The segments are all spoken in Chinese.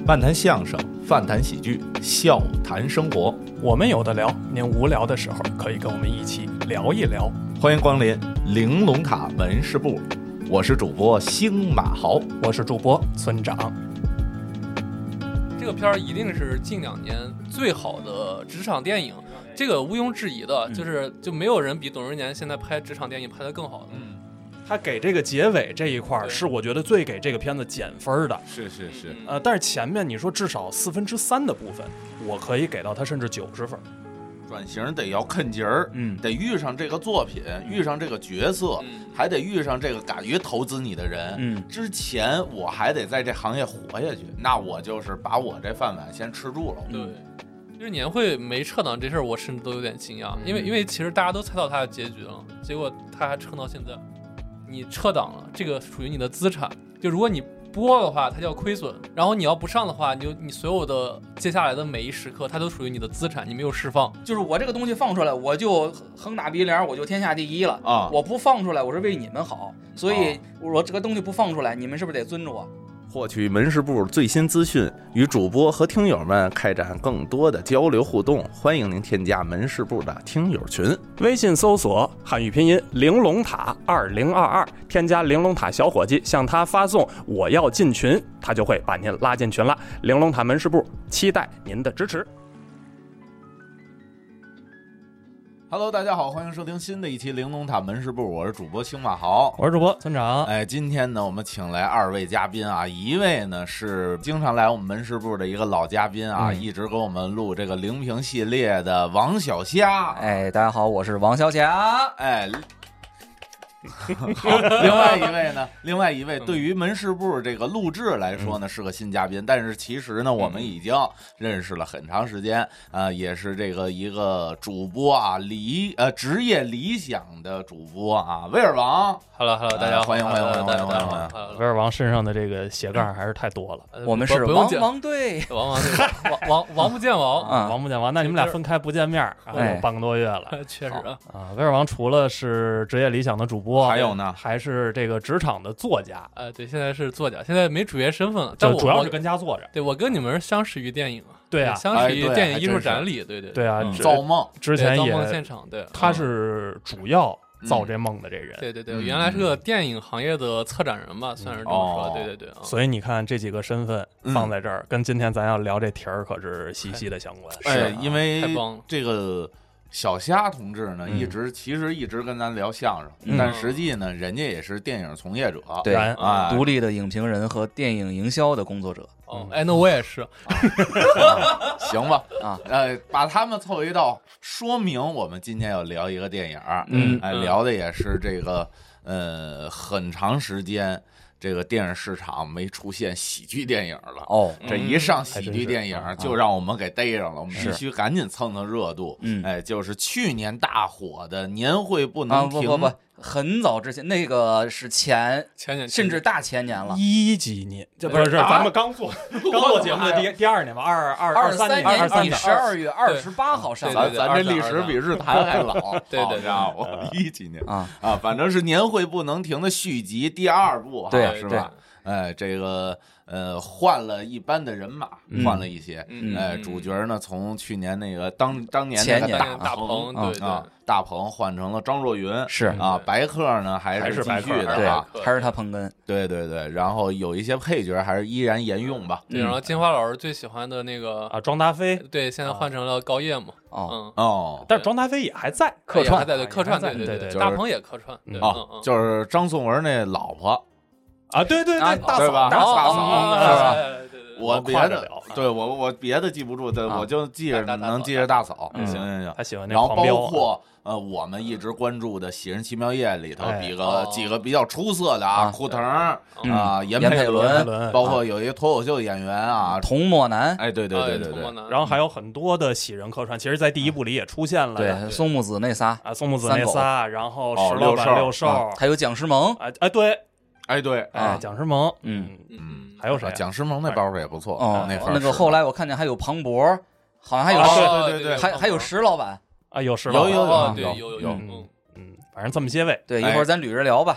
漫谈相声，饭谈喜剧，笑谈生活， 我们有的聊。您无聊的时候可以跟我们一起聊一聊。 欢迎光临玲珑塔门市部，我是主播星马豪， 我是主播村长。 这个片儿一定是近2年最好的职场电影，这个毋庸置疑的，就没有人比董润年现在拍职场电影拍得更好的。 他给这个结尾这一块是我觉得最给这个片子减分的。 是。 但是前面你说至少3/4的部分，我可以给到他甚至90分。 转型得要啃劲儿，得遇上这个作品，遇上这个角色，还得遇上这个敢于投资你的人。之前我还得在这行业活下去，那我就是把我这饭碗先吃住了。 对。就是年会没撤档这事儿，我甚至都有点惊讶，因为其实大家都猜到他的结局了，结果他还撑到现在。你撤档了，这个属于你的资产，就如果你播的话它叫亏损，然后你要不上的话，你所有的接下来的每一时刻它都属于你的资产，你没有释放。 就是我这个东西放出来，我就横打鼻梁，我就天下第一了啊！我不放出来，我是为你们好，所以我这个东西不放出来，你们是不是得尊着我？ 获取门市部最新资讯，与主播和听友们开展更多的交流互动，欢迎您添加门市部的听友群， 微信搜索汉语拼音玲珑塔2022，添加玲珑塔小伙计，向他发送我要进群，他就会把您拉进群了。玲珑塔门市部期待您的支持。 Hello， 大家好，欢迎收听新的一期玲珑塔门市部，我是主播星马豪， 我是主播村长。 今天呢，我们请来2位嘉宾啊，一位呢是经常来我们门市部的一个老嘉宾啊，一直给我们录这个灵评系列的王小虾。 大家好，我是王小虾。 好，另外一位对于门市部这个录制来说呢，是个新嘉宾，但是其实呢，我们已经认识了很长时间，也是这个一个主播啊，职业理想的主播啊，威尔王。 Hello， 大家好， 欢迎。 威尔王身上的这个斜杠还是太多了。 我们是王队， 王不见王， 王不见王。那你们俩分开不见面，有半个多月了。 确实啊，威尔王除了是职业理想的主播， 还有呢， 还是这个职场的作家。 对，现在是作家，现在没主业身份了， 但主要是跟家坐着。 对，我跟你们相识于电影。 对啊， 相识于电影艺术展里。对啊， 造梦之前也造梦现场。对， 他是主要造这梦的这人。 对，原来是个电影行业的策展人吧，算是这么说。对。 所以你看这几个身份放在这儿，跟今天咱要聊这题儿可是息息的相关。 因为这个小虾同志呢，其实一直跟咱聊相声，但实际呢，人家也是电影从业者， 对，独立的影评人和电影营销的工作者。 那我也是。 行吧，把他们凑一道，说明我们今天要聊一个电影，聊的也是这个很长时间。这个电影市场没出现喜剧电影了这一上喜剧电影就让我们给逮上了，我们必须赶紧蹭蹭热度。就是去年大火的年会不能停。 不，很早之前，那个是前年，甚至大前年了 ，10几年，这不是咱们刚做节目的第2年吧，23年 12月28号上的。 咱这历史比日坛还老。对，家伙，10几年反正是年会不能停的续集第2部， 对， 是吧？这个换了一般的人马，换了一些。主角呢，从去年那个当年那个大鹏换成了张若昀， 是啊，白客呢还是继续的， 对，还是他捧哏。 对，然后有一些配角还是依然沿用吧。 对，然后金花老师最喜欢的那个庄达菲， 对，现在换成了高叶嘛。 但是庄达菲也还在客串，对，大鹏也客串。 就是张颂文那老婆。 对，大嫂，我别的记不住，我就能记着大嫂。行， 他喜欢那然后包括我们一直关注的《喜人奇妙夜》里头几个比较出色的库腾严佩伦，包括有一个脱口秀演员童漠男， 对， 然后还有很多的喜人客串，其实在第1部里也出现了， 对，松木子那仨， 然后石老板六兽， 还有蒋诗萌， 对， 蒋诗萌，还有谁？ 蒋诗萌那包袱也不错， 那个后来我看见还有庞博，好像还有对， 还有石老板有石老板， 有， 反正这么些位。 对，一会儿咱捋着聊吧。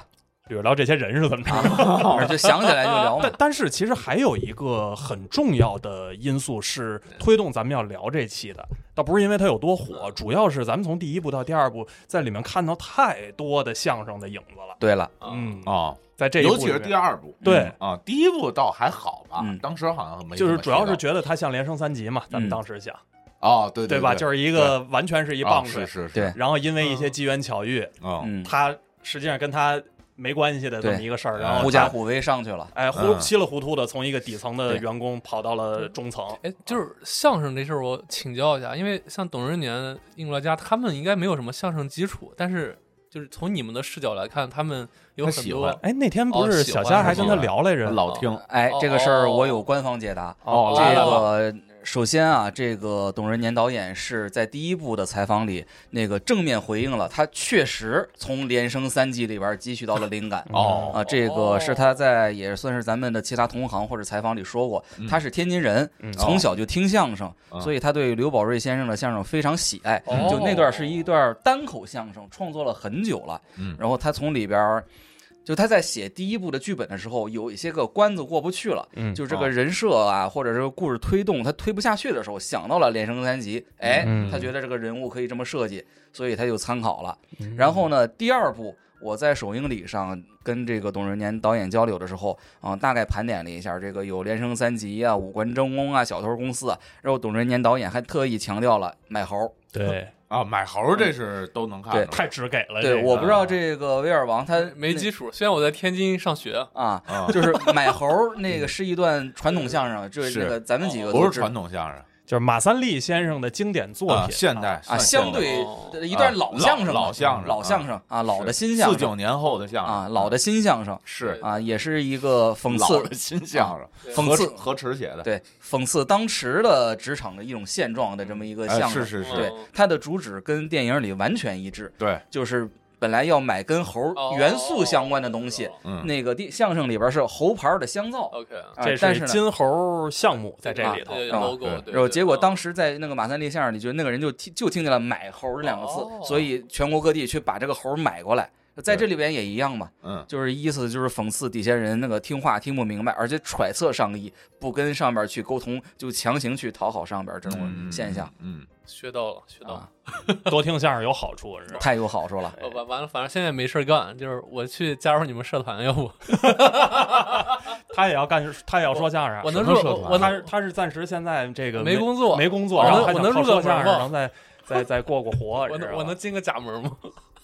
比如聊这些人是怎么着， 就想起来就聊嘛。 但是其实还有一个很重要的因素是推动咱们要聊这期的，倒不是因为它有多火，主要是咱们从第一部到第二部在里面看到太多的相声的影子了。 对了， 在这一部尤其是第二部， 对第一部倒还好吧，当时好像没就是主要是觉得它像连升3级嘛，咱们当时想。 对吧？就是一个完全是一棒槌， 是， 对。 然后因为一些机缘巧遇，他实际上跟他没关系的这么一个事儿，然后狐假虎威上去了， 稀里糊涂的从一个底层的员工跑到了中层。 就是相声这事儿，我请教一下，因为像董仁年、应乐家他们应该没有什么相声基础，但是就是从你们的视角来看，他们有很多。 那天不是小虾还跟他聊来着， 老听。 这个事儿我有官方解答。这个。首先啊，这个董仁年导演是在第一部的采访里那个正面回应了，他确实从连升3级里边汲取到了灵感。这个是他在也算是咱们的其他同行或者采访里说过，他是天津人，从小就听相声，所以他对刘宝瑞先生的相声非常喜爱。就那段是一段单口相声，创作了很久了。然后他从里边。就他在写第一部的剧本的时候，有一些个关子过不去了，就这个人设啊，或者这个故事推动他推不下去的时候，想到了连升3级，他觉得这个人物可以这么设计，所以他就参考了。然后呢，第二部我在首映礼上跟这个董仁年导演交流的时候，大概盘点了一下，这个有连升3级啊、五官争功啊、小偷公司啊，然后董仁年导演还特意强调了买猴。 对。 买猴这是都能看， 对， 太直给了。 对，我不知道这个威尔王他没基础，虽然我在天津上学就是买猴那个是一段传统相声，就是那个咱们几个不是传统相声， 就是马三立先生的经典作品， 现代相对一段老相声，老相声老的新相声 ，49年后的相声老的新相声是也是一个讽刺老的新相声， 讽刺何池写的， 对，讽刺当时的职场的一种现状的这么一个相声， 是， 对，它的主旨跟电影里完全一致， 对， 就是本来要买跟猴元素相关的东西，那个相声里边是猴牌的香皂 ，OK， 这是金猴项目在这里头 ，logo， 然后结果当时在那个马三立相声里，就那个人就听见了买猴这2个字，所以全国各地去把这个猴买过来。在这里边也一样嘛，就是意思就是讽刺底下人那个听话听不明白，而且揣测上意，不跟上边去沟通，就强行去讨好上边这种现象。 学到了， 多听相声有好处，是吧？ 太有好处了。 完了，反正现在没事干，就是我去加入你们社团，要不他也要干，他也要说相声。 我能入， 他是暂时现在这个没工作， 然后我能入说相声，然后再过活。 我能进个假门吗？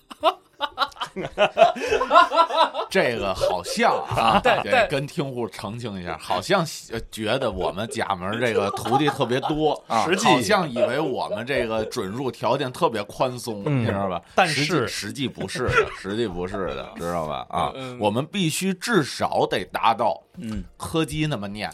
这个好像得跟听户澄清一下，好像觉得我们假门这个徒弟特别多，实际好像以为我们这个准入条件特别宽松，你知道吧？ 但是实际不是的，知道吧？我们必须至少得达到柯基那么念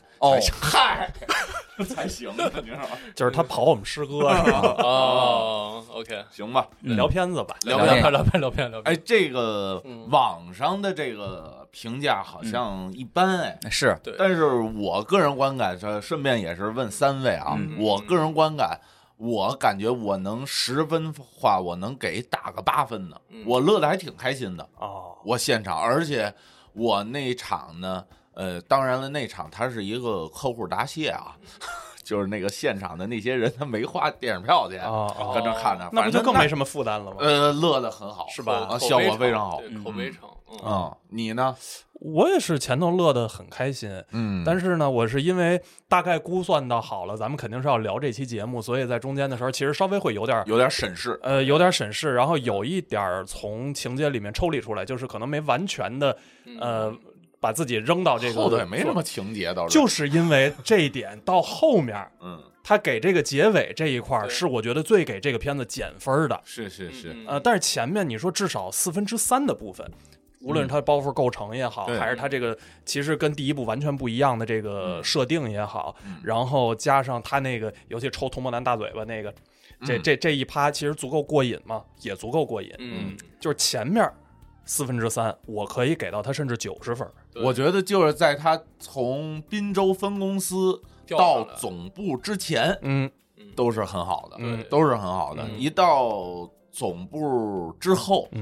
才行，你知道吗？ 就是他跑我们师哥是吧 ？OK， 行吧， 聊片子吧， 聊片。 这个网上的这个评价好像一般是， 但是我个人观感，顺便也是问3位啊，我个人观感，我感觉我能10分话，我能给打个8分的，我乐得还挺开心的我现场，而且我那场呢。当然了，那场他是一个客户答谢就是那个现场的那些人，他没花电影票钱，跟着看着， 那不就更没什么负担了吗？ 乐得很好， 是吧？ 效果非常好， 口碑成。 你呢？ 我也是前头乐得很开心，但是呢，我是因为大概估算到好了，咱们肯定是要聊这期节目，所以在中间的时候，其实稍微会有点审视， 有点审视，然后有一点从情节里面抽离出来，就是可能没完全的把自己扔到这个对，没什么情节，倒是就是因为这一点到后面，他给这个结尾这一块是我觉得最给这个片子减分的， 是， 但是前面你说至少3/4的部分，无论是他包袱构成也好，还是他这个其实跟第一部完全不一样的这个设定也好，然后加上他那个尤其抽童漠男大嘴巴那个，这一趴其实足够过瘾嘛，也足够过瘾，就是前面3/4，我可以给到他甚至90分。 我觉得就是在他从滨州分公司到总部之前，都是很好的，都是很好的。一到总部之后，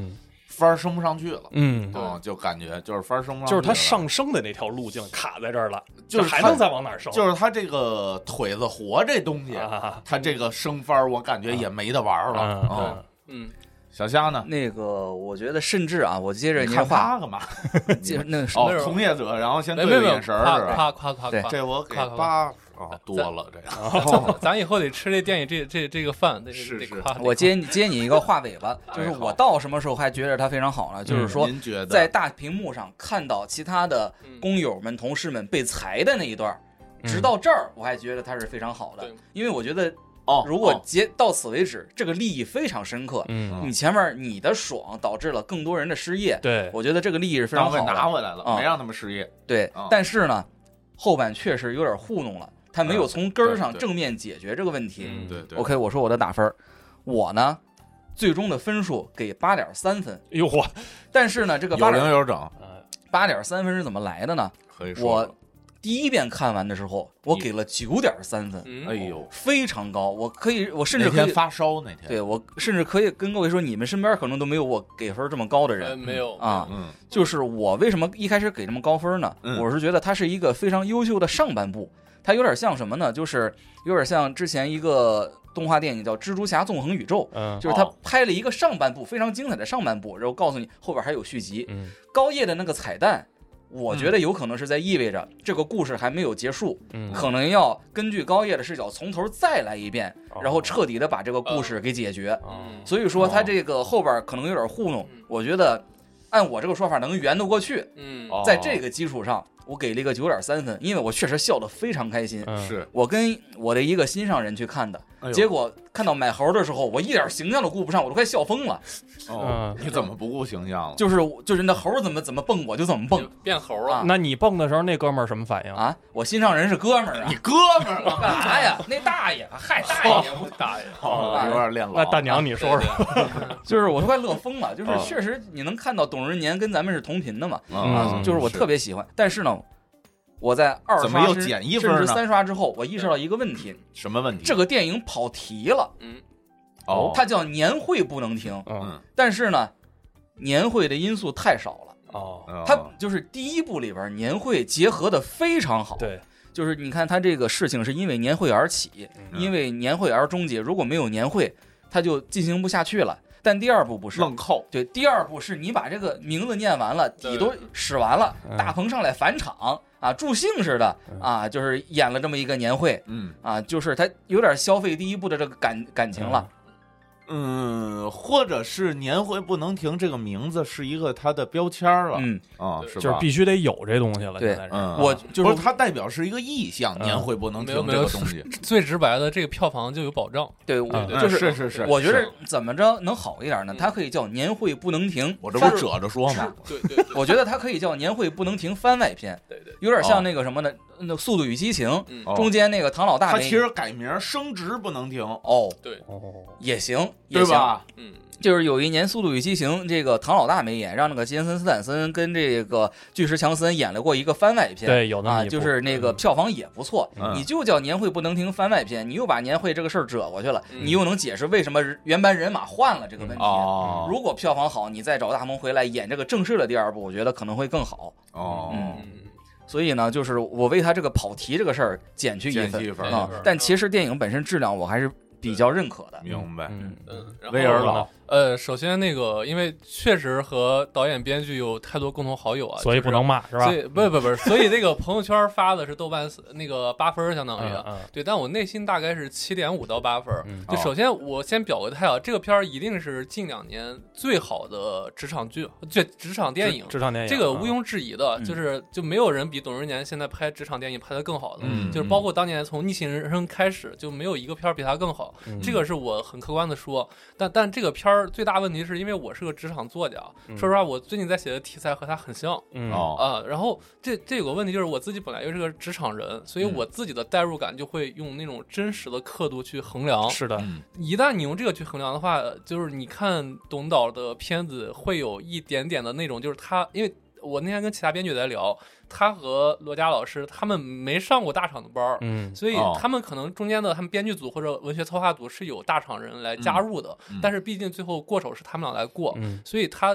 分升不上去了。 对， 就感觉就是分升不上去了， 就是它上升的那条路径卡在这儿了， 就是还能再往哪儿升？ 就是它这个腿子活这东西，它这个升分我感觉也没得玩了。小虾呢？ 那个我觉得甚至啊，我接着您看话他干嘛？ 接那从业者，然后先对着眼神是吧？ 夸， 这我给8多了这个。 咱以后得吃这电影这个饭，得夸。 我接你一个话尾巴，就是我到什么时候还觉得它非常好呢？就是说，在大屏幕上看到其他的工友们、同事们被裁的那一段，直到这儿我还觉得它是非常好的，因为我觉得。如果到此为止，这个利益非常深刻。你前面你的爽导致了更多人的失业， 对， 我觉得这个利益是非常好的， 拿回来了，没让他们失业。 对，但是呢，后半确实有点糊弄了，他没有从根儿上正面解决这个问题。 对。 OK， 我说我的打分，我呢最终的分数给8.3分。 哟嚯！ 但是呢，这个有零有整 ，8.3分是怎么来的呢？我第一遍看完的时候，我给了9.3分， 哎呦， 非常高。我甚至可以那天发烧那天， 对我甚至可以跟各位说，你们身边可能都没有我给分这么高的人， 没有啊，就是我为什么一开始给这么高分呢？我是觉得它是一个非常优秀的上半部，它有点像什么呢？就是有点像之前一个动画电影叫《蜘蛛侠纵横宇宙》，就是他拍了一个上半部非常精彩的上半部，然后告诉你后边还有续集。高叶的那个彩蛋。我觉得有可能是在意味着这个故事还没有结束，可能要根据高叶的视角从头再来一遍，然后彻底的把这个故事给解决。所以说他这个后边可能有点糊弄，我觉得按我这个说法能圆得过去。在这个基础上，我给了一个9.3分，因为我确实笑得非常开心。 是我跟我的一个心上人去看的，结果看到买猴的时候，我一点形象都顾不上，我都快笑疯了。 你怎么不顾形象了？ 就是那猴怎么蹦我就怎么蹦， 变猴了。 那你蹦的时候，那哥们儿什么反应啊？我心上人是哥们儿啊， 你哥们儿干啥呀？那大爷，嗨，大爷不大爷， 有点练老。 那大娘你说说， 就是我都快乐疯了。就是确实你能看到董仁年跟咱们是同频的嘛，就是我特别喜欢。但是呢。我在2刷甚至3刷之后，我意识到一个问题。 什么问题？ 这个电影跑题了。它叫年会不能停。但是呢，年会的因素太少了。它就是第一部里边年会结合的非常好。 对， 就是你看它这个事情是因为年会而起，因为年会而终结。如果没有年会，它就进行不下去了。但第二部不是愣扣， 对，第二部是你把这个名字念完了，底都使完了，大鹏上来返场啊，助兴似的啊，就是演了这么一个年会，就是他有点消费第一部的这个感情了。 或者是年会不能停这个名字是一个它的标签了，是吧？ 就是必须得有这东西了。 对， 我就是它代表是一个意象，年会不能停这个东西。 最直白的，这个票房就有保障。 对， 是。 我觉得怎么着能好一点呢？它可以叫年会不能停。 我这不是褶着说吗？ 对， 我觉得它可以叫年会不能停番外篇。 对， 有点像那个什么的，那《速度与激情》中间那个唐老大， 它其实改名升职不能停。 对， 也行， 对吧？ 就是有一年《速度与激情》，这个唐老大没演，让那个杰森斯坦森跟这个巨石强森演了过一个番外篇。 对，有那就是那个票房也不错。你就叫年会不能停番外篇，你又把年会这个事儿折过去了，你又能解释为什么原班人马换了这个问题。如果票房好，你再找大鹏回来演这个正式的第二部，我觉得可能会更好。所以呢，就是我为他这个跑题这个事儿减去1分啊，但其实电影本身质量我还是比较认可的。 明白。 威尔老。首先那个，因为确实和导演编剧有太多共同好友啊， 所以不能骂，是吧？ 所以不，所以那个朋友圈发的是豆瓣那个8分，相当于对，但我内心大概是7.5到8分。就首先我先表个态啊，这个片儿一定是近2年最好的职场剧，职场电影，这个毋庸置疑的，就没有人比董仁年现在拍职场电影拍得更好的，就是包括当年从逆行人生开始，就没有一个片儿比他更好，这个是我很客观的说。但这个片儿最大问题是因为我是个职场作家，说实话，我最近在写的题材和他很像，然后这有个问题就是我自己本来又是个职场人，所以我自己的代入感就会用那种真实的刻度去衡量。 是的， 一旦你用这个去衡量的话，就是你看董导的片子会有一点点的那种，就是他因为。我那天跟其他编剧在聊，他和罗佳老师他们没上过大厂的班，所以他们可能中间的他们编剧组或者文学策划组是有大厂人来加入的，但是毕竟最后过手是他们俩来过，所以他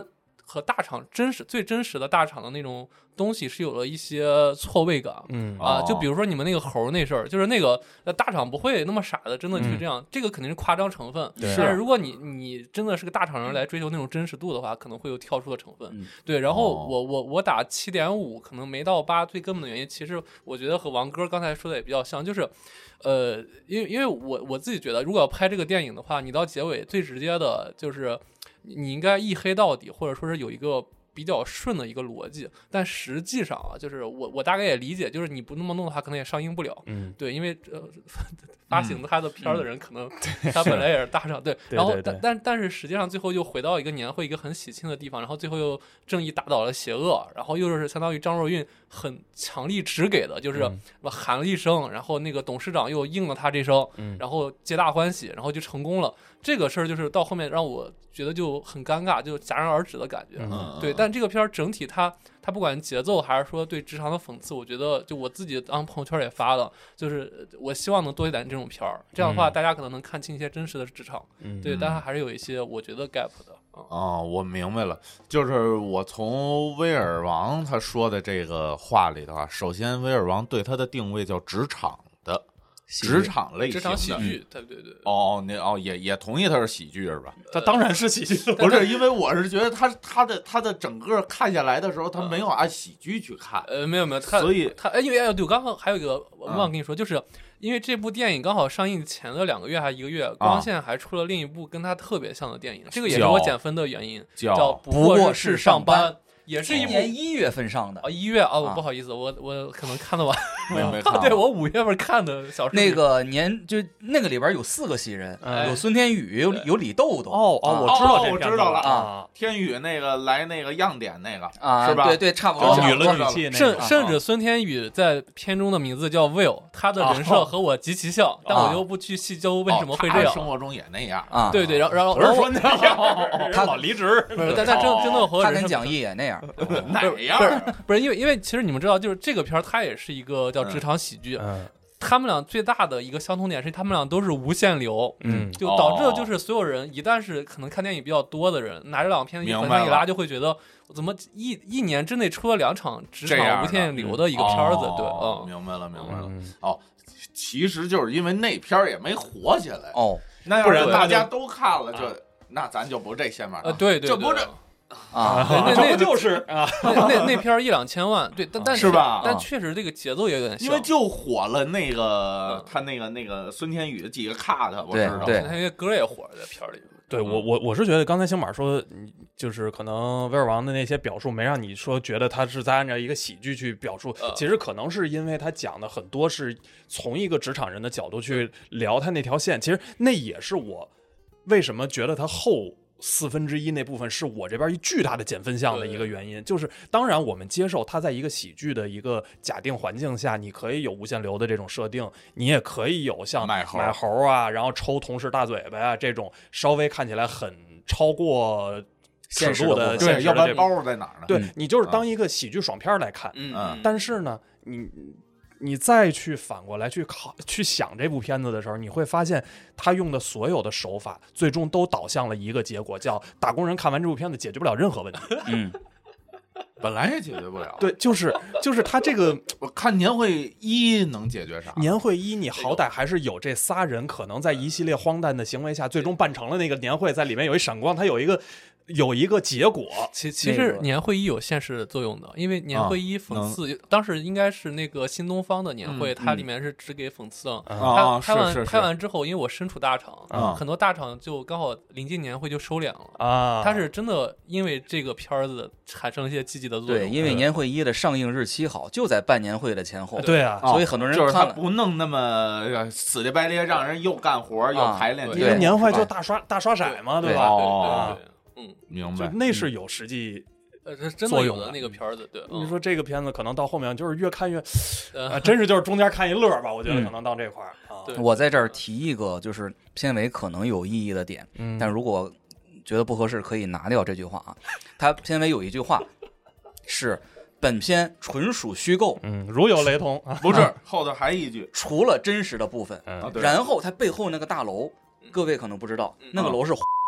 和大厂最真实的大厂的那种东西是有了一些错位感。就比如说你们那个猴那事儿，就是那个大厂不会那么傻的真的去这样，这个肯定是夸张成分。但是如果你真的是个大厂人来追求那种真实度的话，可能会有跳出的成分。对，然后我打7.5，可能没到8，最根本的原因，其实我觉得和王哥刚才说的也比较像，就是因为我自己觉得，如果要拍这个电影的话，你到结尾最直接的就是你应该一黑到底，或者说是有一个比较顺的一个逻辑。但实际上啊，就是我大概也理解，就是你不那么弄的话，可能也上映不了。对，因为发行他的片的人可能他本来也是大厂，对，然后但是实际上最后又回到一个年会一个很喜庆的地方，然后最后又正义打倒了邪恶，然后又是相当于张若昀很强力直给的，就是喊了一声，然后那个董事长又应了他这声，然后皆大欢喜，然后就成功了。这个事儿就是到后面让我觉得就很尴尬，就戛然而止的感觉。对，但这个片儿整体它不管节奏还是说对职场的讽刺，我觉得就我自己当朋友圈也发了，就是我希望能多一点这种片儿，这样的话大家可能能看清一些真实的职场。对，但还是有一些我觉得 gap 的。 我明白了，就是我从威尔王他说的这个话里头啊，首先威尔王对他的定位叫职场的。职场类型的职场喜剧，对。 也同意他是喜剧是吧？ 他当然是喜剧， 不是因为我是觉得他的整个看下来的时候，他没有按喜剧去看， 没有， 所以他因为对，刚刚还有一个我忘跟你说，就是因为这部电影刚好上映前的2个月还1个月，光线还出了另一部跟他特别像的电影，这个也是我减分的原因，叫《不过是上班》。也是一部 1月份上的 1月不好意思，我可能看得晚， 没看。 对，我5月份看的小说。 那个就那个里边有4个戏人，有孙天宇，有李豆豆。 我知道了啊， 天宇那个来那个样点那个是吧？对，差不多。 女了女气那个。 甚至孙天宇在片中的名字叫 Will， 他的人设和我极其像，但我就不去细究为什么会这样。 生活中也那样啊。对，然后不是说那样，他老离职。 但真的和他跟蒋毅也那样。 哪样？ 不是因为其实你们知道，就是这个片儿它也是一个叫职场喜剧。他们俩最大的一个相同点是，他们俩都是无限流，就导致就是所有人一旦是可能看电影比较多的人，拿着2片子一横向一拉，就会觉得怎么一年之内出了2场职场无限流的一个片子。对， 明白了。其实就是因为那片儿也没火起来那不然大家都看了，那咱就不这先法对， 这不是。 这不就是那片1-2千万，对，但是吧？ 但确实这个节奏也有点像， 因为就火了那个他那个孙天宇的几个 cut， 我知道， 他那个歌也火在片里。 对我是觉得刚才星马说，就是可能威尔王的那些表述没让你说觉得他是在按照一个喜剧去表述，其实可能是因为他讲的很多是从一个职场人的角度去聊他那条线，其实那也是我为什么觉得他后1/4那部分是我这边一巨大的减分项的一个原因，就是当然我们接受它在一个喜剧的一个假定环境下，你可以有无限流的这种设定，你也可以有像买猴啊，然后抽同事大嘴巴啊这种稍微看起来很超过尺度的对，要不然包在哪儿呢？ 对，你就是当一个喜剧爽片来看，但是呢，你再去反过来去想这部片子的时候，你会发现他用的所有的手法最终都导向了一个结果，叫打工人看完这部片子解决不了任何问题。 本来也解决不了。 对，就是他这个， 我看年会1能解决啥？ 年会1你好歹还是有这仨人可能在一系列荒诞的行为下，最终办成了那个年会，在里面有一闪光，它有一个结果。 其实年会1有现实作用的，因为年会1讽刺，当时应该是那个新东方的年会，它里面是只给讽刺。拍完之后，因为我身处大厂，很多大厂就刚好临近年会就收敛了。它是真的因为这个片子产生一些积极的作用。 对，因为年会1的上映日期好，就在办年会的前后。 对啊， 所以很多人就是他不弄那么死乞白咧，让人又干活又排练。 因为年会就大刷骰嘛，对吧？ 明白， 那是有实际真的有的那个片子。对， 你说这个片子可能到后面就是越看越，真是就是中间看一乐吧。我觉得可能到这块儿我在这儿提一个就是片尾可能有意义的点，但如果觉得不合适可以拿掉这句话啊。它片尾有一句话是本片纯属虚构， 如有雷同， 不是后头还一句除了真实的部分，然后它背后那个大楼，各位可能不知道，那个楼是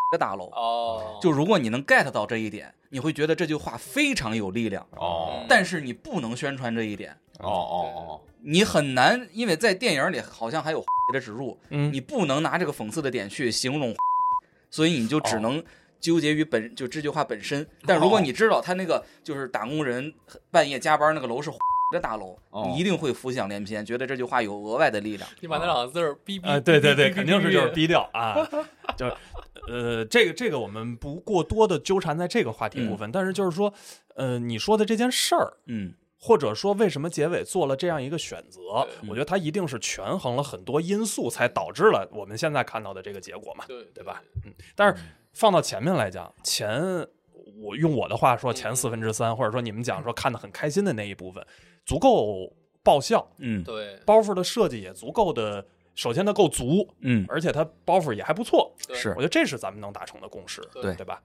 的大楼。 哦， 就如果你能 get 到这一点，你会觉得这句话非常有力量。但是你不能宣传这一点。你很难，因为在电影里好像还有的植入，你不能拿这个讽刺的点去形容，所以你就只能纠结于就这句话本身。但如果你知道他那个就是打工人半夜加班那个楼是的大楼，你一定会浮想联翩，觉得这句话有额外的力量。 你把那两个字儿逼逼， 对，肯定是就是逼掉啊。就这个我们不过多的纠缠在这个话题部分，但是就是说，你说的这件事儿，或者说为什么结尾做了这样一个选择，我觉得它一定是权衡了很多因素，才导致了我们现在看到的这个结果嘛，对吧？但是放到前面来讲，我用我的话说，前3/4，或者说你们讲说看得很开心的那一部分，足够爆笑， 对， 包袱的设计也足够的，首先它够足，而且它包袱也还不错， 是， 我觉得这是咱们能达成的共识，对吧？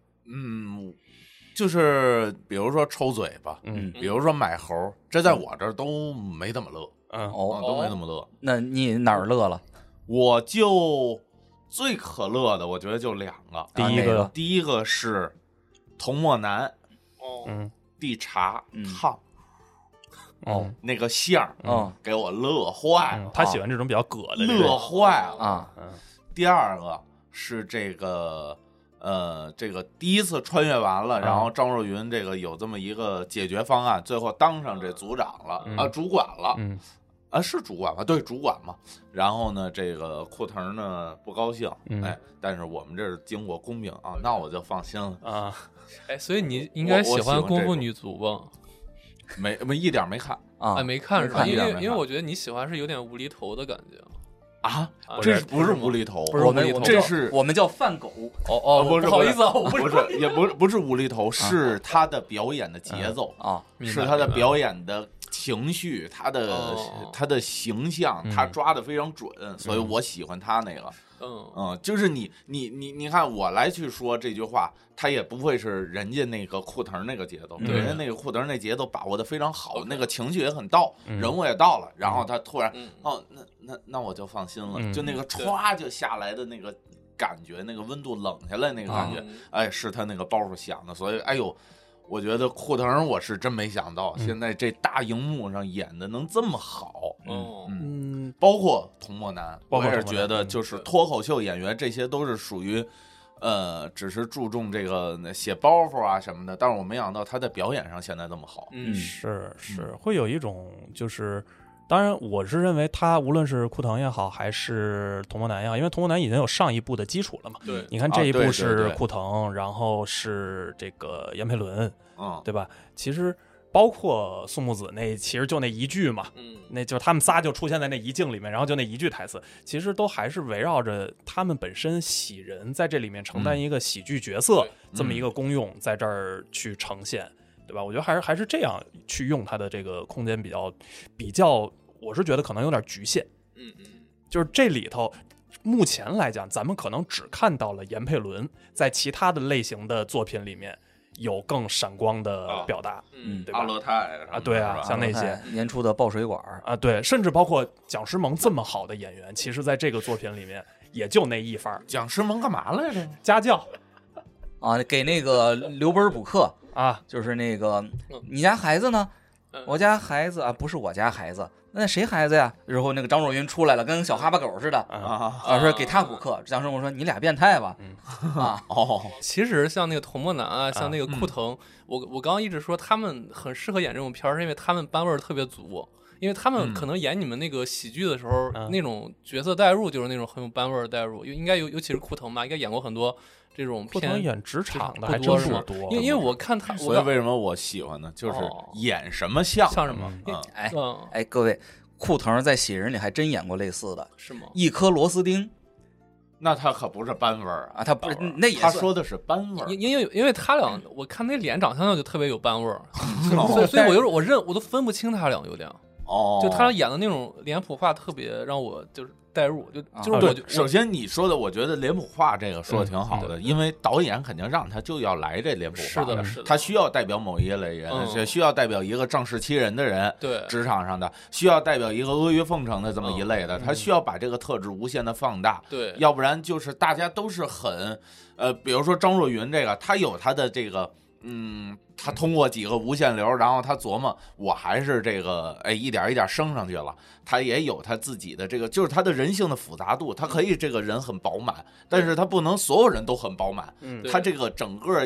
就是比如说抽嘴巴，比如说买猴，这在我这儿都没怎么乐，都没怎么乐。 那你哪儿乐了？ 我就最可乐的，我觉得就2个。第一个是童漠男，递茶烫，那个馅儿，给我乐坏了。 他喜欢这种比较葛的， 乐坏了啊。第二个是这个第一次穿越完了，然后张若昀这个有这么一个解决方案，最后当上这组长了主管了，是主管吧？对，主管嘛。然后呢，这个库腾呢不高兴，但是我们这是经过公平啊，那我就放心了啊。所以你应该喜欢功夫女足吧？ 没一点没看啊，没看是吧？因为我觉得你喜欢是有点无厘头的感觉。 这不是无厘头， 不是无厘头， 这是我们叫饭狗。 不好意思啊， 不是，也不是无厘头，是他的表演的节奏是他的表演的情绪，他的形象，他抓的非常准，所以我喜欢他那个。就是你看我来去说这句话，他也不会是人家那个库腾那个节奏，人家那个库腾那节奏把握的非常好，那个情绪也很到，人物也到了，然后他突然那我就放心了，就那个歘就下来的那个感觉，那个温度冷下来那个感觉，是他那个包袱响的，所以我觉得库腾我是真没想到，现在这大荧幕上演的能这么好，包括童漠男，我也是觉得就是脱口秀演员，这些都是属于，只是注重这个写包袱啊什么的，但是我没想到他在表演上现在这么好， 是会有一种就是。当然，我是认为他无论是库腾也好，还是童漠男也好，因为童漠男已经有上一部的基础了嘛。 对， 你看这一部是库腾，然后是这个闫佩伦，对吧？其实包括宋木子其实就那一句嘛，那就是他们仨就出现在那一镜里面，然后就那一句台词，其实都还是围绕着他们本身喜人在这里面承担一个喜剧角色这么一个功用，在这儿去呈现，对吧？我觉得还是这样去用它的这个空间比较。我是觉得可能有点局限，就是这里头目前来讲，咱们可能只看到了闫佩伦在其他的类型的作品里面有更闪光的表达，对吧？ 阿勒泰对啊，像那些年初的爆水管对，甚至包括蒋诗萌这么好的演员，其实在这个作品里面也就那一番。 蒋诗萌干嘛来着？ 家教给那个留本补课就是那个你家孩子呢？我家孩子不是我家孩子。那谁孩子呀？然后那个张若昀出来了，跟小哈巴狗似的说给他补课。蒋诗萌说你俩变态吧其实像那个童漠男像那个库腾，我刚刚一直说他们很适合演这种片儿，是因为他们班味儿特别足。因为他们可能演你们那个喜剧的时候，那种角色代入就是那种很有班味儿的代入，应该尤其是库腾吧，应该演过很多这种片。 库腾演职场的还真是多， 因为我看他， 所以为什么我喜欢呢？就是演什么像什么。 各位，库腾在喜人里还真演过类似的， 是吗？ 一颗螺丝钉。 那他可不是班味儿他不是那也他说的是班味儿， 因为他俩，我看那脸长相就特别有班味儿，所以我都分不清他俩有点。 就他演的那种脸谱化特别让我就是代入，就是我对，首先你说的，我觉得脸谱化这个说的挺好的，因为导演肯定让他就要来这脸谱化， 是的， 他需要代表某一类人，需要代表一个仗势欺人的人， 对， 职场上的需要代表一个阿谀奉承的这么一类的，他需要把这个特质无限的放大， 对， 要不然就是大家都是很比如说张若昀这个，他有他的这个。他通过几个无限流，然后他琢磨，我还是这个，一点一点升上去了。他也有他自己的这个，就是他的人性的复杂度，他可以这个人很饱满，但是他不能所有人都很饱满。他这个整个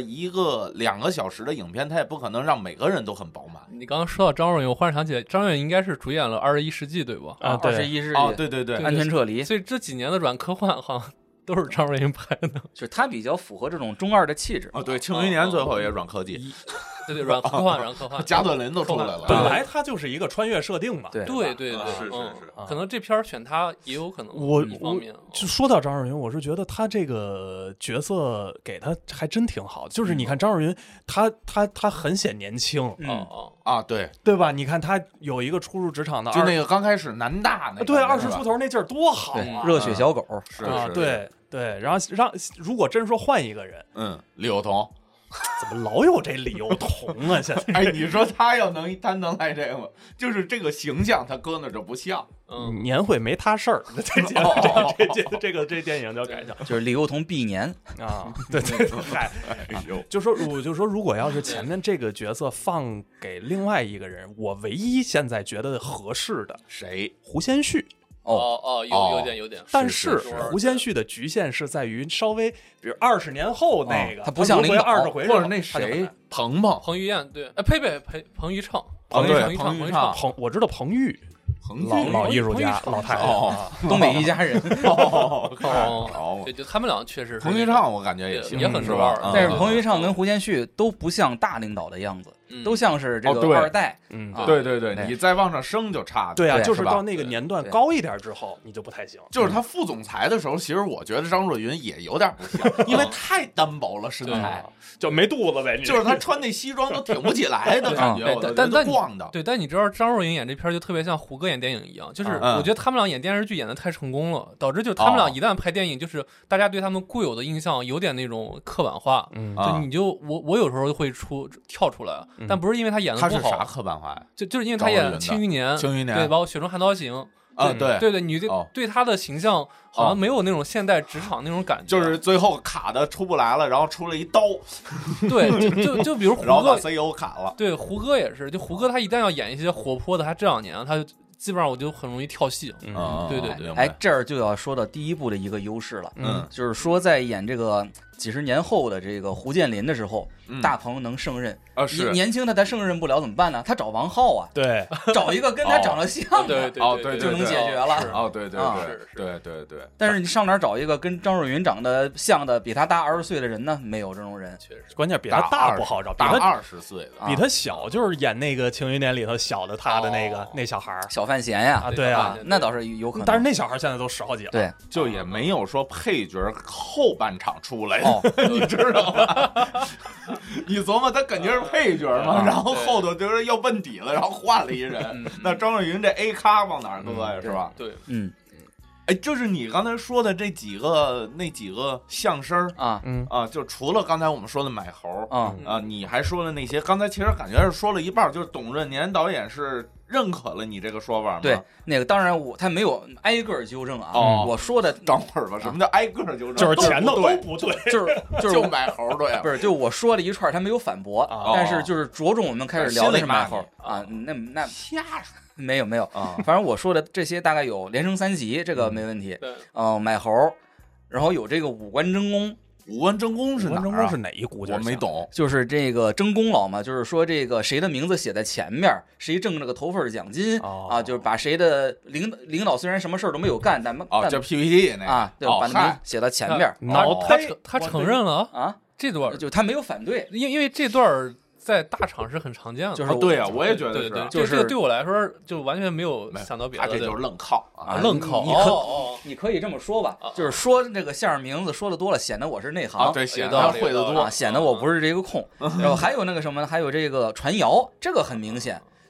2个小时的影片，他也不可能让每个人都很饱满。 你刚刚说到张若昀，我忽然想起来，张若昀应该是主演了《21世纪》，对吧？ 啊，对，21世纪， 对， 安全撤离。 所以这几年的软科幻好像都是张若昀拍的， 就是他比较符合这种中二的气质。 对，庆余年最后也软科技。 对，软科幻， 加特林都出来了。 本来他就是一个穿越设定嘛。 对， 是。 可能这片选他也有可能。 我就说到张若昀，我是觉得他这个角色给他还真挺好。就是你看张若昀，他很显年轻。对吧？你看他有一个初入职场的， 就那个刚开始南大那个， 对，20出头那劲儿多好啊！ 热血小狗是， 对。然后如果真说换一个人， 李幼彤。 怎么老有这李幼彤啊？现在你说他能来这个吗？就是这个形象，他搁那就不像。 年会没他事儿，这电影叫改叫就是李幼彤毕年啊，对，嗨，就说如果要是前面这个角色放给另外一个人，我唯一现在觉得合适的谁？ 胡先煦。 有点， 但是胡先煦的局限是在于稍微，比如20年后那个， 他不像领导 20回， 或者那谁彭于晏，对，彭昱畅， 我知道彭昱。老艺术家，老太太， 东北一家人。 对，就他们俩确实是。 彭昱畅我感觉也行， 也很是吧？ 但是彭昱畅跟胡先煦都不像大领导的样子，都像是这个二代。 对，你再往上升就差。 对啊，就是到那个年段高一点之后，你就不太行。 就是他副总裁的时候，其实我觉得张若昀也有点不像，因为太单薄了身材， 就没肚子呗。 就是他穿那西装都挺不起来的感觉，但光的。 对，但你知道张若昀演这片就特别像胡歌演电影一样，就是我觉得他们俩演电视剧演的太成功了，导致就他们俩一旦拍电影，就是大家对他们固有的印象有点那种刻板化。就你就我有时候会跳出来，但不是因为他演的不好。 他是啥刻板化呀？ 就是因为他演《庆余年》，对，包括《雪中悍刀行》。对，你对他的形象好像没有那种现代职场那种感觉， 就是最后卡的出不来了，然后出了一刀。 对，就比如胡歌， 然后把 CEO 砍了。 对，胡歌也是，就胡歌他一旦要演一些活泼的，他这2年他就基本上我就很容易跳戏。对。 这儿就要说到第一部的一个优势了，就是说在演这个几十年后的这个胡建林的时候，大鹏能胜任是年轻他胜任不了怎么办呢？他找王浩啊， 对， 找一个跟他长得像的， 对， 就能解决了。 对。 但是你上哪找一个跟张若昀长得像的，比他大20岁的人呢？没有这种人， 确实。 关键比他大不好找， 大20岁的， 比他小就是演那个《庆余年》里头小的他的那小孩小范闲呀， 对啊， 那倒是有可能。 但是那小孩现在都10好几了， 对， 就也没有说配角后半场出来。你知道吗？你琢磨他肯定是配角嘛，然后后头就是要问底了，然后换了一人。那张若昀这 A 咖往哪儿搁呀？是吧？ 对， 就是你刚才说的那几个相声就除了刚才我们说的买猴你还说了那些，刚才其实感觉是说了一半，就是董润年导演是认可了你这个说法吗？ 对，那个当然他没有挨个纠正啊。我说的等会儿吧，什么叫挨个纠正？ 就是前头都不对， 就买猴对， 不是，就我说了一串，他没有反驳，但是就是着重我们开始聊的是买猴啊，那瞎说。 没有反正我说的这些大概有连升3级，这个没问题。买猴，然后有这个五官争功。 五官争功是哪儿啊？ 五官争功是哪一股？ 我没懂。 就是这个争功劳嘛，就是说这个谁的名字写在前面，谁挣这个头份奖金就是把谁的领导虽然什么事儿都没有干，但叫 PPT 那个对，把名写到前面。 他承认了啊，这段就他没有反对， 因为这段在大厂是很常见的， 就是对啊，我也觉得是， 就是这个对我来说就完全没有想到别的， 这就是愣靠愣靠。 你可以这么说吧，就是说这个相声名字说的多了，显得我是内行， 对，显得会的多， 显得我不是这个空。然后还有那个什么呢？还有这个传谣，这个很明显。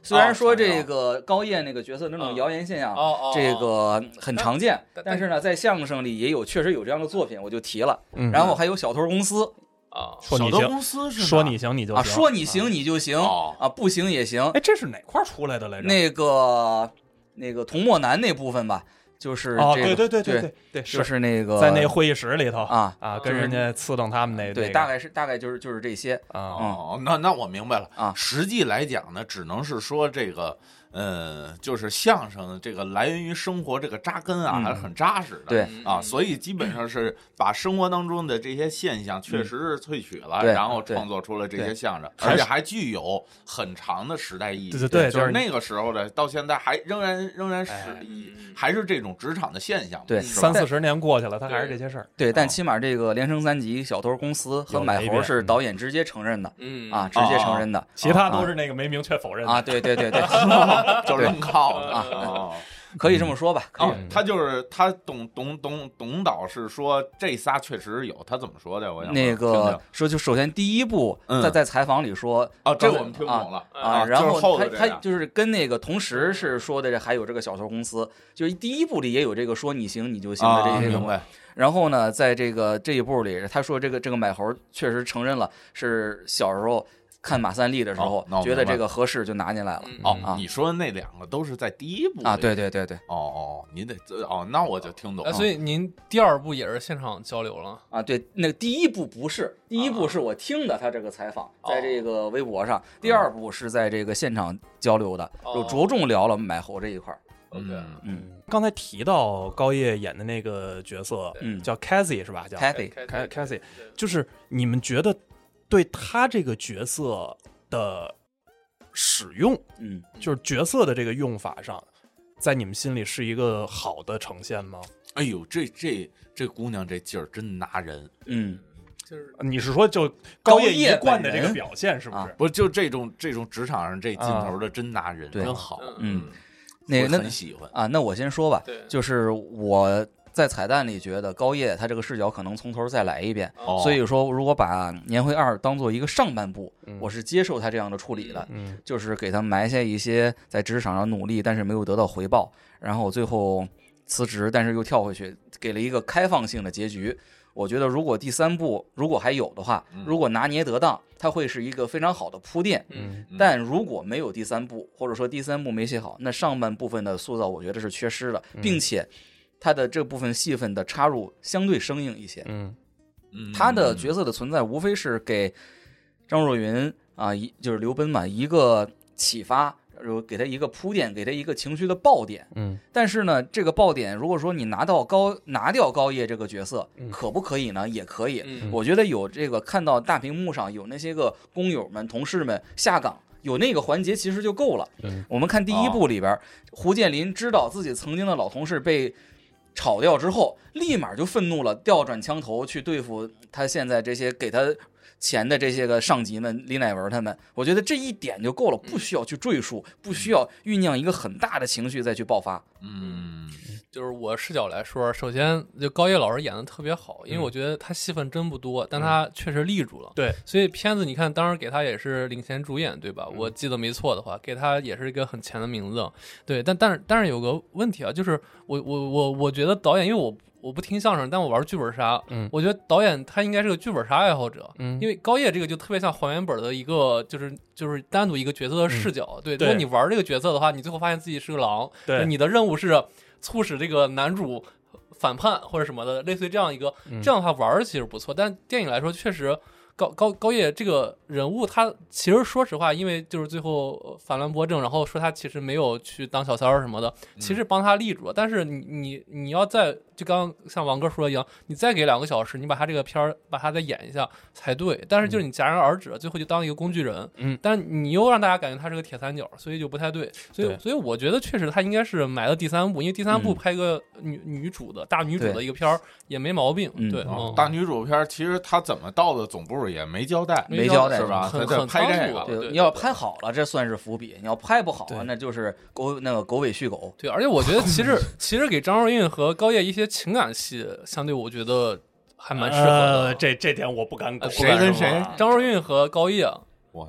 虽然说这个高叶那个角色那种谣言现象，这个很常见，但是呢，在相声里也有确实有这样的作品，我就提了。然后还有小偷公司。 说你行，公司是说你行你就行， 说你行你就行不行也行。 哎，这是哪块出来的来着？ 那个童漠南那部分吧，就是对，就是那个在那会议室里头跟人家刺瞪他们那对，大概就是这些那我明白了啊。实际来讲呢，只能是说这个。就是相声这个来源于生活，这个扎根啊，还是很扎实的。 对啊，所以基本上是把生活当中的这些现象确实是萃取了，然后创作出了这些相声，而且还具有很长的时代意义。 对， 就是那个时候的，到现在还仍然是还是这种职场的现象。 对 ，30-40年过去了，他还是这些事儿。 对，但起码这个连升3级、小偷公司和买猴是导演直接承认的，直接承认的， 其他都是那个没明确否认的啊。对。 就愣靠啊， 可以这么说吧。 他就是他董导是说这仨确实有，他怎么说的？我想那个说，就首先第一部在采访里说这我们听懂了然后他就是跟那个同时是说的还有这个小偷公司，就是第一部里也有这个说你行你就行的这些东西。然后呢，在这一部里，他说这个买猴确实承认了是小时候。看马三立的时候，觉得这个合适就拿进来了。 你说的那两个都是在第一部啊？对。 您得那我就听懂了。 所以您第2部也是现场交流了啊？对，那个第一部不是，第一部是我听的他这个采访，在这个微博上。第2部是在这个现场交流的，就着重聊了买猴这一块。 刚才提到高叶演的那个角色，叫 Cathy 是吧？叫 Cathy， 就是你们觉得？对他这个角色的使用，就是角色的这个用法上，在你们心里是一个好的呈现吗？ 哎呦，这姑娘这劲儿真拿人， 就是你是说就高叶一贯的这个表现是不是？ 不就这种职场上这劲头的真拿人，真好， 那很喜欢啊。那我先说吧，就是我。在彩蛋里觉得高叶他这个视角可能从头再来一遍，所以说如果把年会2当做一个上半部，我是接受他这样的处理的，就是给他埋下一些在职场上努力但是没有得到回报，然后最后辞职但是又跳回去，给了一个开放性的结局。我觉得如果第3部如果还有的话，如果拿捏得当，它会是一个非常好的铺垫。但如果没有第3部，或者说第3部没写好，那上半部分的塑造我觉得是缺失的，并且他的这部分戏份的插入相对生硬一些。他的角色的存在无非是给张若昀就是刘奔嘛一个启发，给他一个铺垫，给他一个情绪的爆点。但是呢，这个爆点如果说你拿掉高叶这个角色，可不可以呢？也可以。我觉得有这个看到大屏幕上有那些个工友们、同事们下岗。有那个环节其实就够了。我们看第1部里边，胡建林知道自己曾经的老同事被炒掉之后，立马就愤怒了，调转枪头去对付他现在这些给他钱的这些个上级们，李乃文他们。我觉得这一点就够了，不需要去赘述，不需要酝酿一个很大的情绪再去爆发。 就是我视角来说，首先就高叶老师演的特别好，因为我觉得他戏份真不多，但他确实立住了。 对， 所以片子你看，当时给他也是领衔主演，对吧？我记得没错的话，给他也是一个很前的名字。对，但是有个问题啊，就是我觉得导演，因为我不听相声，但我玩剧本杀，我觉得导演他应该是个剧本杀爱好者，因为高叶这个就特别像还原本的一个，就是单独一个角色的视角。对，如果你玩这个角色的话，你最后发现自己是个狼，对，你的任务是促使这个男主反叛或者什么的，类似于这样一个，这样的话玩其实不错。但电影来说，确实高叶这个人物，他其实说实话，因为就是最后反乱拨正，然后说他其实没有去当小三儿什么的，其实帮他立住了。但是你要再就刚刚像王哥说的一样，你再给2个小时，你把他这个片儿把他再演一下才对。但是就是你戛然而止，最后就当一个工具人，但你又让大家感觉他是个铁三角，所以就不太对。所以我觉得确实他应该是埋了第3部，因为第3部拍个女主的大女主的一个片儿也没毛病。对， 大女主片其实他怎么到的总部也没交代是吧？ 很拍这个， 你要拍好了，这算是伏笔；你要拍不好，那就是狗尾续狗。 对，而且我觉得其实给张若昀和高叶一些情感戏，相对我觉得还蛮适合的。 这点我不敢。 谁跟谁？ 张若昀和高叶。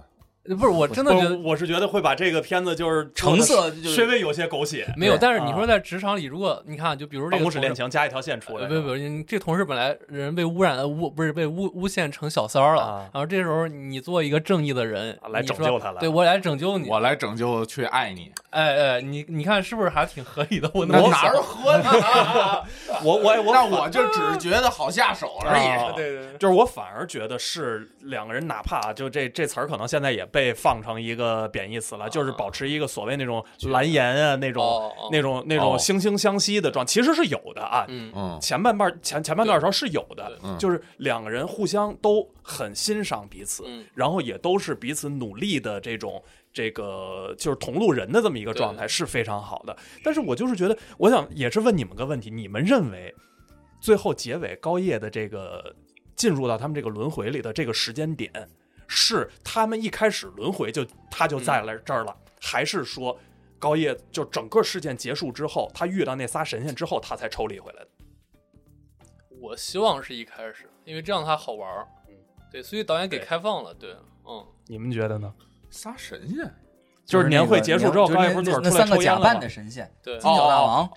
不是，我真的觉得， 我是觉得会把这个片子就是成色稍微有些狗血。 没有，但是你说在职场里，如果你看，就比如这个办公室恋情加一条线出来， 不，你这同事本来人被污染的不是被诬陷成小三儿了，然后这时候你做一个正义的人来拯救他了， 对我来拯救你， 我来拯救去爱你， 你看是不是还挺合理的？我哪儿合理啊？我就只是觉得好下手而已。 对， 就是我反而觉得是两个人，哪怕就这词儿可能现在也被放成一个贬义词了，就是保持一个所谓那种蓝颜啊，那种惺惺相惜的状，其实是有的啊。前半段的时候是有的，就是两个人互相都很欣赏彼此，然后也都是彼此努力的这个就是同路人的这么一个状态是非常好的。但是我就是觉得，我想也是问你们个问题，你们认为最后结尾高叶的这个进入到他们这个轮回里的这个时间点，是他们一开始轮回他就在了这儿了，还是说高叶就整个事件结束之后，他遇到那仨神仙之后，他才抽离回来的？ 我希望是一开始，因为这样它好玩。对，所以导演给开放了。对， 你们觉得呢？ 仨神仙就是年会结束之后，高叶不是那三个假扮的神仙， 对， 金角大王。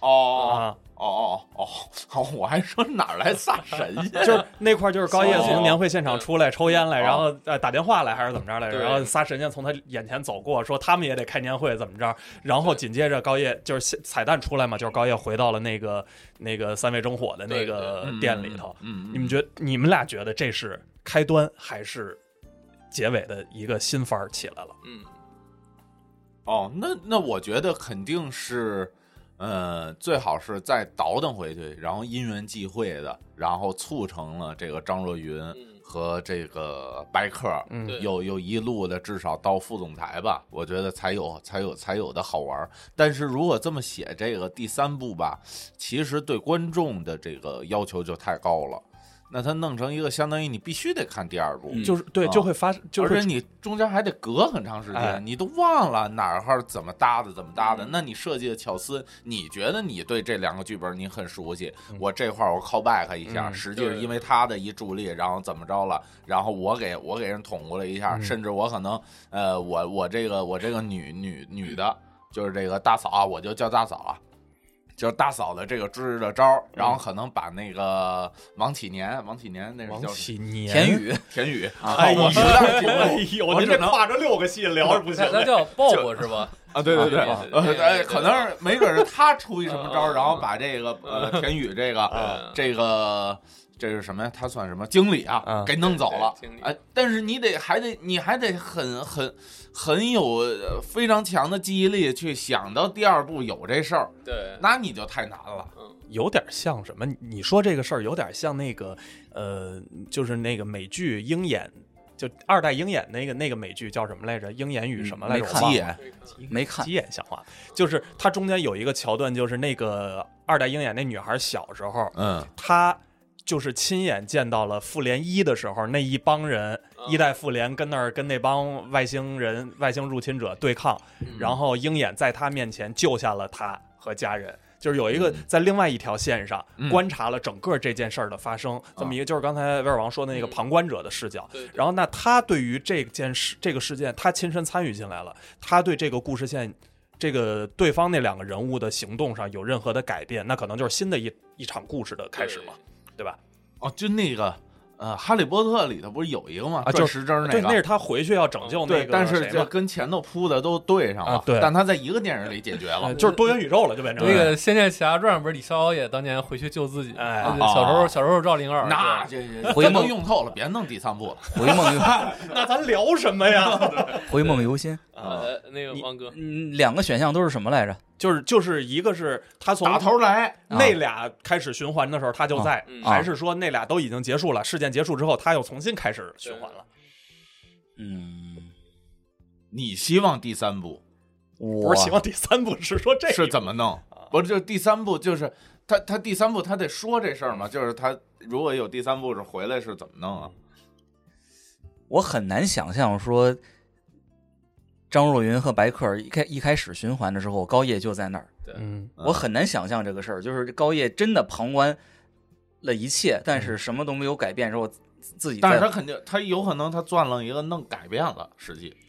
我还说哪来仨神仙？ 就是那块，就是高叶从年会现场出来抽烟来，然后打电话来还是怎么着来着？然后仨神仙从他眼前走过，说他们也得开年会怎么着？然后紧接着高叶就是彩蛋出来嘛，就是高叶回到了那个三味真火的那个店里头。你们俩觉得这是开端还是结尾的一个新番起来了？ 那我觉得肯定是。最好是再倒腾回去，然后因缘际会的，然后促成了这个张若昀和这个白客，有一路的至少到副总裁吧，我觉得才有的好玩。但是如果这么写这个第三部吧，其实对观众的这个要求就太高了。那他弄成一个相当于你必须得看第二部， 就是对，就会发，就是而且你中间还得隔很长时间，你都忘了哪儿怎么搭的，那你设计的巧思，你觉得你对这两个剧本你很熟悉，我这块我 call back 一下，实际是因为他的一助力，然后怎么着了，然后我给人捅过了一下，甚至我可能我这个女的，就是这个大嫂啊，我就叫大嫂啊。就是大嫂的这个支的招，然后可能把那个王启年那是叫田宇啊， 您这跨着6个戏聊着不行， 那叫抱抱是吧？ 啊，对，可能是没准是他出一什么招，然后把这个田宇这是什么呀？他算什么经理啊？给弄走了。但是你还得很有非常强的记忆力去想到第二部有这事儿。 对， 那你就太难了。 有点像什么？你说这个事儿有点像那个就是那个美剧《鹰眼》，就2代鹰眼那个美剧叫什么来着？鹰眼与什么来着？ 没看。 鸡眼像话，就是它中间有一个桥段，就是那个2代鹰眼那女孩小时候，她就是亲眼见到了复联1的时候，那一帮人1代复联跟那帮外星入侵者对抗，然后鹰眼在他面前救下了他和家人。就是有一个在另外一条线上观察了整个这件事儿的发生，这么一个就是刚才威尔王说的那个旁观者的视角。然后那他对于这个事件，他亲身参与进来了，他对这个故事线，这个对方那2个人物的行动上有任何的改变，那可能就是新的一场故事的开始嘛，对吧？ 就那个哈利波特里头不是有一个吗？ 就时针那是他回去要拯救那个， 但是就跟前头铺的都对上了，但他在一个电影里解决了， 就是多元宇宙了，就变成那个《仙剑奇侠传》不是李逍遥也当年回去救自己，小时候赵灵儿， 那这回梦用透了，别弄第3部了， 回梦那咱聊什么呀？ 回梦游仙那个王哥 ，2个选项都是什么来着？ 就是一个是他从打头来那俩开始循环的时候他就在，还是说那俩都已经结束了，事件结束之后他又重新开始循环了？ 你希望第3部？ 不是希望第3部，是说这是怎么弄？不是，就第3部就是他第3部他得说这事儿嘛，就是他如果有第3部是回来是怎么弄啊？ 我很难想象说。张若昀和白客一开始循环的时候，高叶就在那儿。我很难想象这个事儿，就是高叶真的旁观了一切，但是什么都没有改变之后，自己。 但是他有可能他钻了一个弄改变了，实际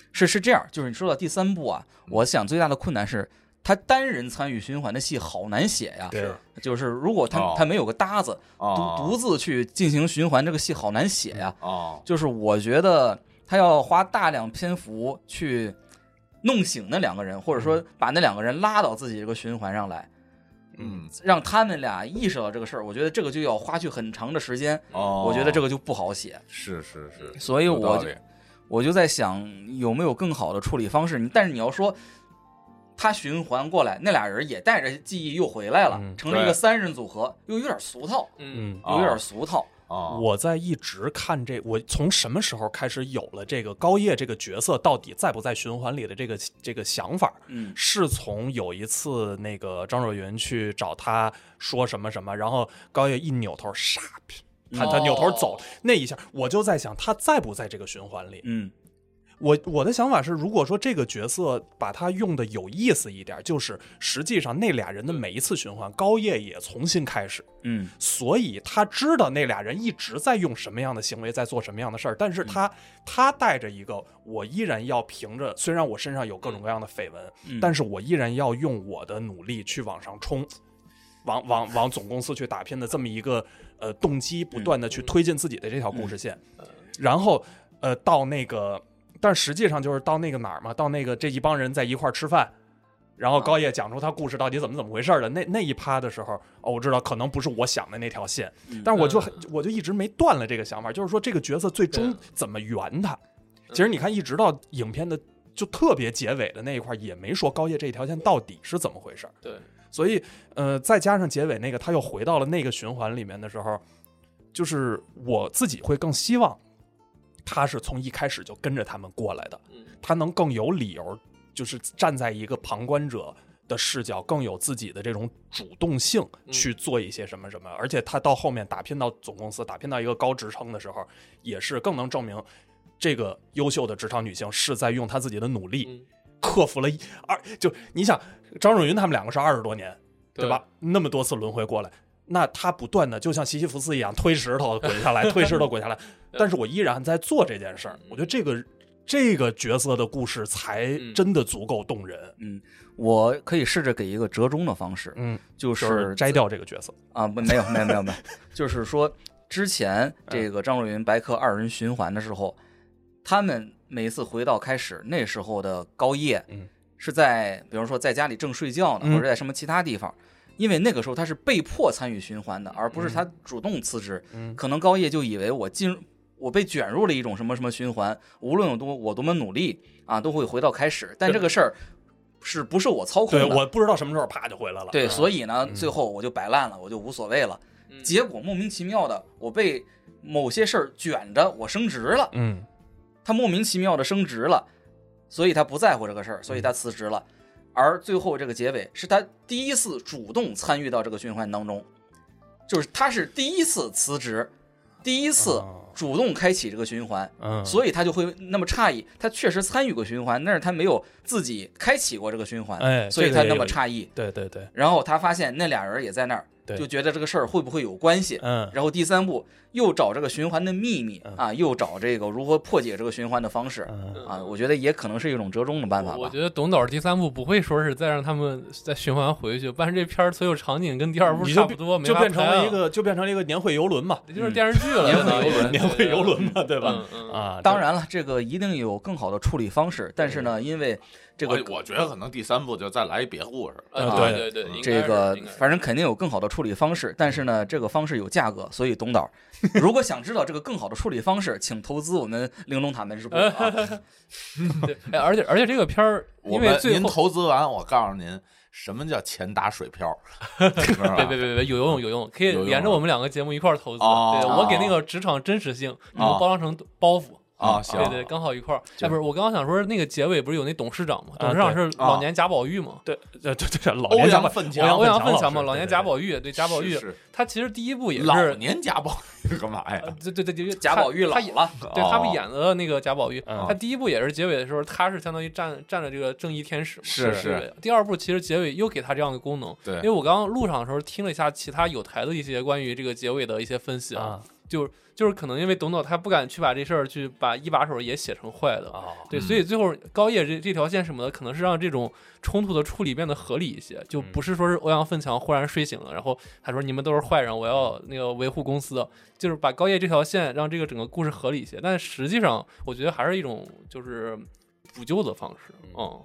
是这样，就是你说到第3部啊，我想最大的困难是他单人参与循环的戏好难写呀。 对， 就是如果他没有个搭子，独自去进行循环，这个戏好难写呀。就是我觉得他要花大量篇幅去弄醒那2个人，或者说把那2个人拉到自己这个循环上来。让他们俩意识到这个事儿，我觉得这个就要花去很长的时间。我觉得这个就不好写。 是， 所以我就在想有没有更好的处理方式。但是你要说他循环过来，那俩人也带着记忆又回来了，成了一个3人组合，又有点俗套。有点俗套。 我在一直看我从什么时候开始有了这个高叶这个角色到底在不在循环里的这个想法，是从有一次那个张若昀去找他说什么什么，然后高叶一扭头，傻逼，他扭头走，那一下我就在想他在不在这个循环里。我的想法是，如果说这个角色把他用的有意思一点，就是实际上那俩人的每一次循环，高叶也重新开始。所以他知道那俩人一直在用什么样的行为，在做什么样的事儿，但是他带着一个我依然要凭着，虽然我身上有各种各样的绯闻，但是我依然要用我的努力去往上冲，往总公司去打拼的这么一个动机，不断的去推进自己的这条故事线。然后到那个。但实际上就是到那个哪儿嘛，到那个这一帮人在一块儿吃饭，然后高叶讲出他故事到底怎么回事的那一趴的时候，我知道可能不是我想的那条线，但是我就一直没断了这个想法，就是说这个角色最终怎么圆他。其实你看，一直到影片的就特别结尾的那一块，也没说高叶这一条线到底是怎么回事。 对， 所以再加上结尾那个他又回到了那个循环里面的时候，就是我自己会更希望他是从一开始就跟着他们过来的，他能更有理由，就是站在一个旁观者的视角，更有自己的这种主动性去做一些什么什么。而且他到后面打拼到总公司，打拼到一个高职称的时候，也是更能证明这个优秀的职场女性是在用她自己的努力克服了就你想张若昀他们2个是20多年，对吧？那么多次轮回过来。那他不断的就像西西弗斯一样推石头滚下来，推石头滚下来，但是我依然在做这件事儿。我觉得这个角色的故事才真的足够动人。 我可以试着给一个折中的方式，就是摘掉这个角色啊，没有，就是说之前这个张若昀白客2人循环的时候，他们每一次回到开始那时候的高叶，是在比如说在家里正睡觉呢，或者在什么其他地方。因为那个时候他是被迫参与循环的，而不是他主动辞职。可能高叶就以为我被卷入了一种什么什么循环，无论我多么努力啊，都会回到开始。但这个事儿是不是我操控的？ 对，我不知道什么时候啪就回来了。 对，所以呢，最后我就摆烂了，我就无所谓了。结果莫名其妙的，我被某些事儿卷着，我升职了。他莫名其妙的升职了，所以他不在乎这个事儿，所以他辞职了。而最后这个结尾是他第一次主动参与到这个循环当中，就是他是第一次辞职，第一次主动开启这个循环，所以他就会那么诧异。他确实参与过循环，但是他没有自己开启过这个循环，所以他那么诧异。 对。 然后他发现那俩人也在那儿，就觉得这个事儿会不会有关系？然后第3部又找这个循环的秘密啊，又找这个如何破解这个循环的方式啊，我觉得也可能是一种折中的办法吧。 我觉得董导第3部不会说是再让他们再循环回去，但是这片儿所有场景跟第2部差不多， 就变成了一个年会游轮嘛， 就是电视剧了， 年会游轮嘛，对吧？ 当然了，这个一定有更好的处理方式，但是呢，因为这个我觉得可能第3部就再来一别故事。 对， 这个反正肯定有更好的处理方式，但是呢，这个方式有价格，所以董导如果想知道这个更好的处理方式，请投资我们玲珑塔门市部。 对，而且这个片儿，因为您投资完，我告诉您。什么叫钱打水漂？ 别，有用，可以连着我们2个节目一块儿投资。对，我给那个职场真实性，你们包装成包袱。 行， 对，刚好一块儿。不是，我刚刚想说，那个结尾不是有那董事长吗？董事长是老年贾宝玉嘛？ 对，老年贾奋强，欧阳奋强嘛，老年贾宝玉，对，贾宝玉，他其实第1部也是老年贾宝玉干嘛呀？ 对， 贾宝玉老了， 对，他不演的那个贾宝玉，他第1部也是结尾的时候，他是相当于站着这个正义天使嘛。 是。 第2部其实结尾又给他这样的功能， 对， 因为我刚刚路上的时候听了一下其他有台的一些关于这个结尾的一些分析啊。 就是可能因为董导他不敢去把这事儿去把一把手也写成坏的，对， 嗯所以最后高叶这条线什么的，可能是让这种冲突的处理变得合理一些，就不是说是欧阳奋强忽然睡醒了，然后他说你们都是坏人，我要那个维护公司，就是把高叶这条线让这个整个故事合理一些，但实际上我觉得还是一种就是补救的方式，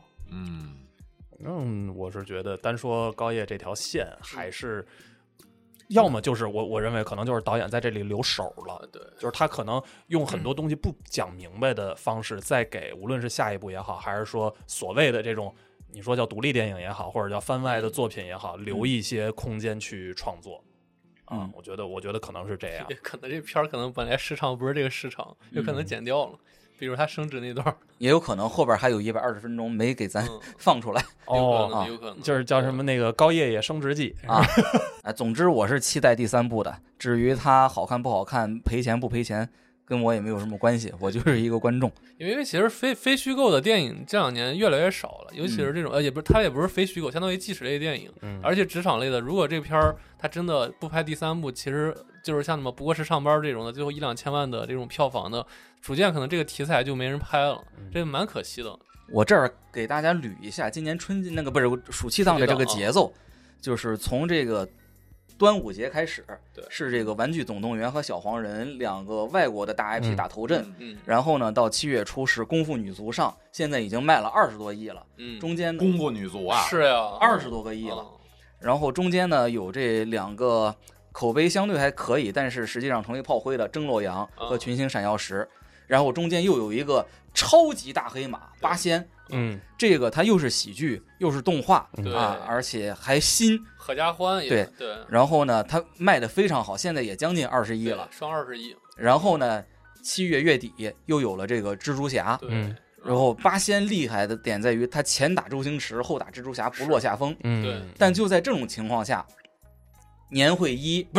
我是觉得单说高叶这条线还是。要么就是我认为可能就是导演在这里留手了， 对， 就是他可能用很多东西不讲明白的方式，再给无论是下一部也好，还是说所谓的这种你说叫独立电影也好，或者叫番外的作品也好，留一些空间去创作。我觉得可能是这样， 可能这片儿可能本来市场不是这个市场，有可能剪掉了。比如他升职那段， 也有可能后边还有120分钟没给咱放出来。 有可能就是叫什么那个高叶叶升职记啊。总之我是期待第3部的。至于它好看不好看，赔钱不赔钱，跟我也没有什么关系，我就是一个观众。 因为其实非虚构的电影这2年越来越少了，尤其是这种它也不是非虚构，相当于纪实类电影，而且职场类的，如果这片儿它真的不拍第3部，其实就是像什么不过是上班这种的，最后1-2千万的这种票房的，逐渐可能这个题材就没人拍了，这蛮可惜的。 我这儿给大家捋一下今年不是暑期档的这个节奏，就是从这个端午节开始，是这个《玩具总动员》和《小黄人》2个外国的大 IP 打头阵，然后呢，到7月初是《功夫女足》上，现在已经卖了20多亿了，中间功夫女足啊， 是呀 ，20多个亿了，然后中间呢有这2个口碑相对还可以，但是实际上成为炮灰的《争洛阳》和《群星闪耀时》，然后中间又有一个超级大黑马《八仙》，这个它又是喜剧又是动画啊，而且还新， 合家欢也对。然后呢，它卖的非常好，现在也将近20亿了， 双20亿。 然后呢，7月月底又有了这个蜘蛛侠，然后八仙厉害的点在于他前打周星驰，后打蜘蛛侠不落下风， 对。 但就在这种情况下，年会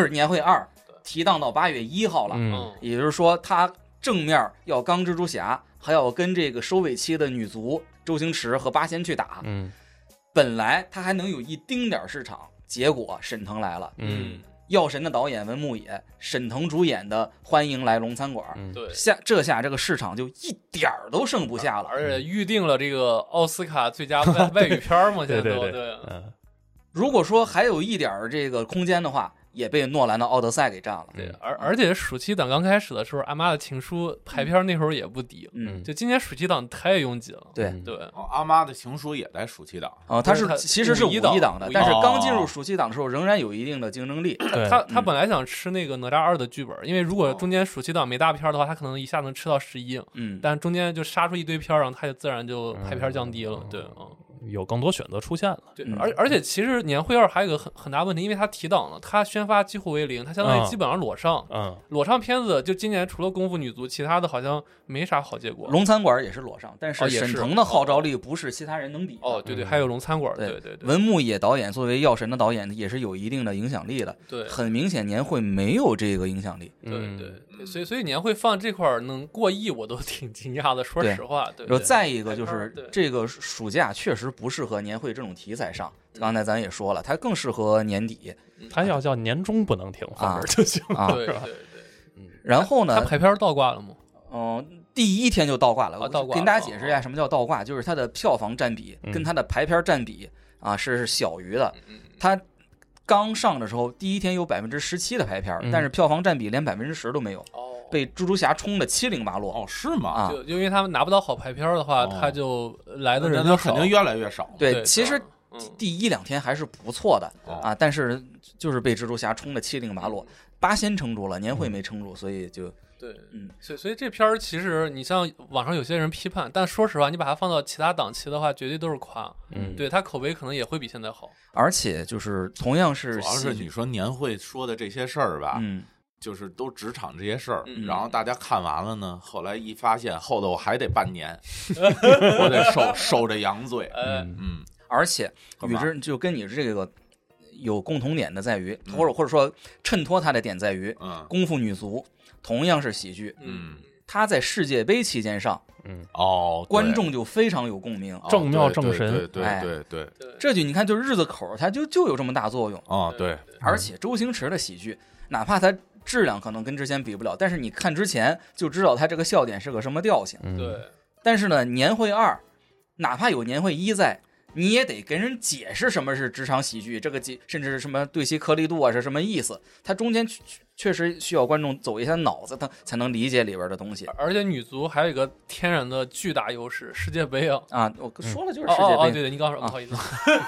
2提档到8月1号了，也就是说他正面要刚蜘蛛侠，还要跟这个收尾期的女足周星驰和八仙去打，本来他还能有一丁点市场，结果沈腾来了，药神的导演文牧野，沈腾主演的欢迎来龙餐馆， 对， 这下这个市场就一点儿都剩不下了， 而且预定了这个奥斯卡最佳外语片嘛，现在都对。 如果说还有一点这个空间的话，也被诺兰的《奥德赛》给占了。 对，而且暑期档刚开始的时候，《阿妈的情书》排片那时候也不低，就今年暑期档太拥挤了。 对， 阿妈的情书也在暑期档它其实是5一档的，但是刚进入暑期档的时候，仍然有一定的竞争力。 他本来想吃那个哪吒2的剧本，因为如果中间暑期档没大片的话，他可能一下能吃到11，但中间就杀出一堆片，然后他就自然就排片降低了。对， 有更多选择出现了。 对，而且其实年会2还有个很大问题，因为它提档了，它宣发几乎为0，它相当于基本上裸上。裸上片子就今年除了功夫女足，其他的好像没啥好结果。 龙餐馆也是裸上，但是沈腾的号召力不是其他人能比。 对，还有龙餐馆。对。 文牧野导演作为药神的导演，也是有一定的影响力的。 对， 很明显年会没有这个影响力。 对，所以年会放这块能过亿，我都挺惊讶的。说实话，对。 然后再一个就是这个暑假确实不适合年会这种题材上，刚才咱也说了，它更适合年底。 它要叫年终不能停，后面就行了。 对。 然后呢？ 它排片倒挂了吗？ 第1天就倒挂了。我跟大家解释一下什么叫倒挂，就是它的票房占比跟它的排片占比是小于的。它刚上的时候，第1天有17%的排片，但是票房占比连10%都没有，被蜘蛛侠冲的七零八落。 是吗？ 就因为他们拿不到好排片的话，他就来的人就肯定越来越少。 对，其实第1-2天还是不错的但是就是被蜘蛛侠冲的七零八落，八仙撑住了，年会没撑住，所以就。 对，所以这片儿其实你像网上有些人批判，但说实话，你把它放到其他档期的话，绝对都是夸。对，它口碑可能也会比现在好。 而且就是同样是， 主要是你说年会说的这些事儿吧，就是都职场这些事儿，然后大家看完了呢，后来一发现后头我还得半年，我得受着羊罪。 而且与之就跟你这个有共同点的在于，或者说衬托它的点在于，功夫女足。同样是喜剧，他在世界杯期间上，观众就非常有共鸣， 正妙正神， 对， 这句你看，就日子口，它就有这么大作用对， 而且周星驰的喜剧，哪怕他质量可能跟之前比不了，但是你看之前就知道它这个笑点是个什么调性。 对。 但是呢，年会2，哪怕有年会1在，你也得跟人解释什么是职场喜剧，这个甚至是什么对齐颗粒度啊是什么意思，它中间确实需要观众走一下脑子，他才能理解里边的东西。 而且女足还有一个天然的巨大优势，世界杯啊！ 我说了就是世界杯。 对，你刚说，不好意思。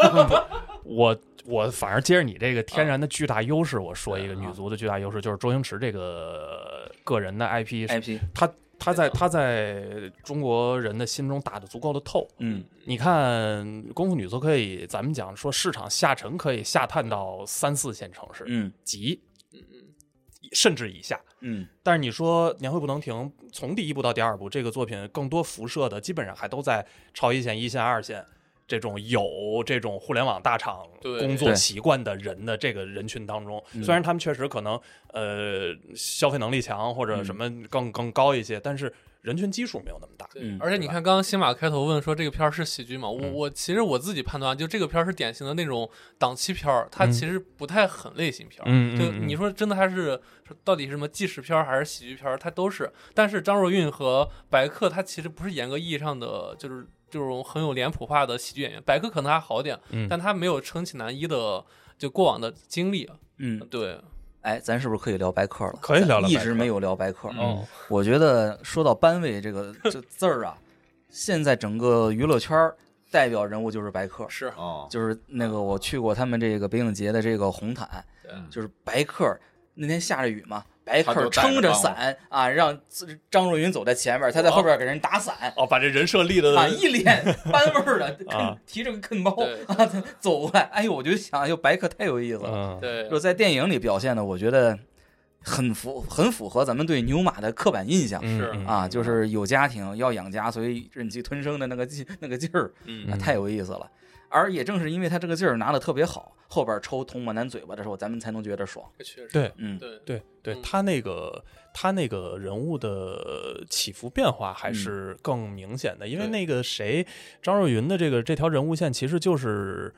我反而接着你这个天然的巨大优势，我说一个女足的巨大优势，就是周星驰这个个人的 IP， 他在中国人的心中打得足够的透。你看功夫女足可以，咱们讲说市场下沉可以下探到3、4线城市，及甚至以下。但是你说年会不能停，从第1部到第2部，这个作品更多辐射的基本上还都在超1线、1线、2线这种有这种互联网大厂工作习惯的人的这个人群当中。虽然他们确实可能消费能力强或者什么更高一些，但是人群基数没有那么大。 而且你看刚刚新马开头问说这个片是喜剧嘛，我其实我自己判断就这个片是典型的那种档期片，它其实不太很类型片。就你说真的它是到底是什么纪实片还是喜剧片，它都是。但是张若昀和白客他其实不是严格意义上的就是这种很有脸谱化的喜剧演员，白客可能还好点，但他没有撑起男一的就过往的经历。对。 咱是不是可以聊白客了？ 可以聊聊， 一直没有聊白客。我觉得说到班委这字儿啊，现在整个娱乐圈代表人物就是白客。 是就是那个我去过他们这个北影节的这个红毯，就是白客那天下着雨嘛。白客撑着伞啊，让张若昀走在前面，他在后边给人打伞。 把这人设立的一脸班味儿的，提着个啃包走过来。哎呦，我就想，白客太有意思了。 对， 就在电影里表现的，我觉得很符合咱们对牛马的刻板印象。 是就是有家庭要养家，所以忍气吞声的那个劲儿，太有意思了。而也正是因为他这个劲儿拿的特别好，后边抽童漠男嘴巴的时候，咱们才能觉得爽。 对，对，他那个人物的起伏变化还是更明显的，因为那个张若昀的这条人物线其实就是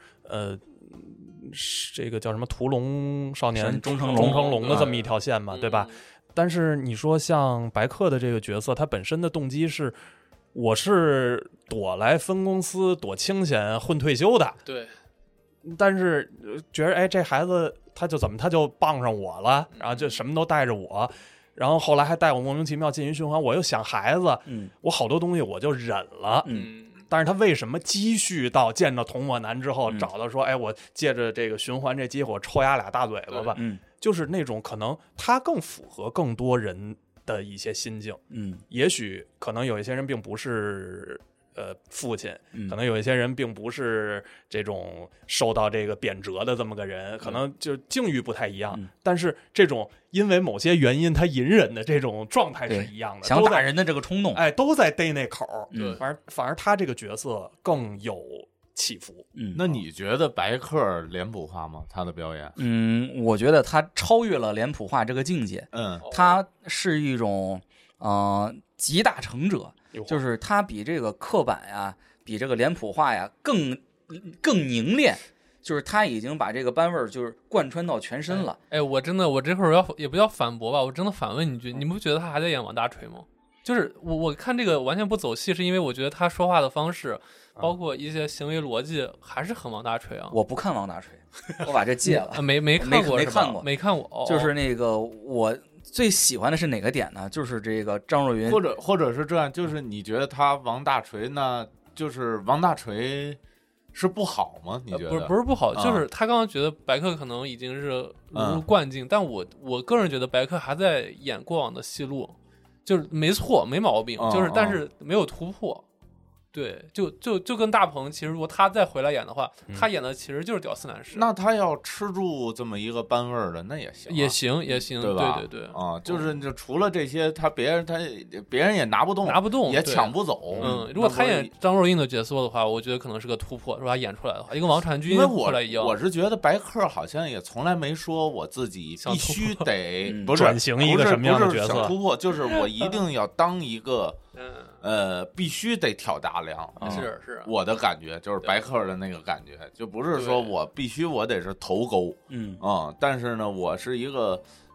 这个叫什么屠龙少年钟成龙的这么一条线嘛，对吧？但是你说像白客的这个角色，他本身的动机是。我是躲来分公司躲清闲混退休的， 对， 但是觉得这孩子他就傍上我了，然后就什么都带着我，然后后来还带我莫名其妙进行循环，我又想孩子，我好多东西我就忍了，但是他为什么积蓄到见着童漠男之后，找到说，我借着这个循环这机会，我抽丫俩大嘴巴吧，就是那种可能他更符合更多人的一些心境。也许可能有一些人并不是父亲，可能有一些人并不是这种受到这个贬谪的这么个人，可能就境遇不太一样，但是这种因为某些原因他隐忍的这种状态是一样的， 想打人的这个冲动， 都在逮那口。反而他这个角色更有起伏。 那你觉得白客脸谱化吗？他的表演？ 我觉得他超越了脸谱化这个境界。他是一种集大成者，就是他比这个刻板呀，比这个脸谱化呀更凝练。就是他已经把这个班味儿就是贯穿到全身了。 我这会儿也不叫反驳吧，我真的反问你一句，你不觉得他还在演王大锤吗？就是我看这个完全不走戏，是因为我觉得他说话的方式，包括一些行为逻辑，还是很王大锤啊。 我不看王大锤，我把这戒了。 没看过，没看过。 就是那个我最喜欢的是哪个点呢？就是这个张若昀， 或者是这样，就是你觉得他王大锤呢，就是王大锤是不好吗？你觉得不是不好，就是他刚刚觉得白客可能已经是如入惯境，但我个人觉得白客还在演过往的戏路。就是没错，没毛病，就是但是没有突破。对，就跟大鹏，其实如果他再回来演的话，他演的其实就是屌丝男士。 那他要吃住这么一个班味儿的，那也行， 也行， 对吧？ 对就除了这些，别人也拿不动，也抢不走。 如果他演张若昀的角色的话，我觉得可能是个突破，是吧？演出来的话，就跟王传君后来一样。 我是觉得白客好像也从来没说我自己必须得不是转型一个什么样的角色， 想突破，就是我一定要当一个。必须得挑大梁， 是我的感觉，就是白客的那个感觉，就不是说我必须我得是头钩，但是呢，我是一个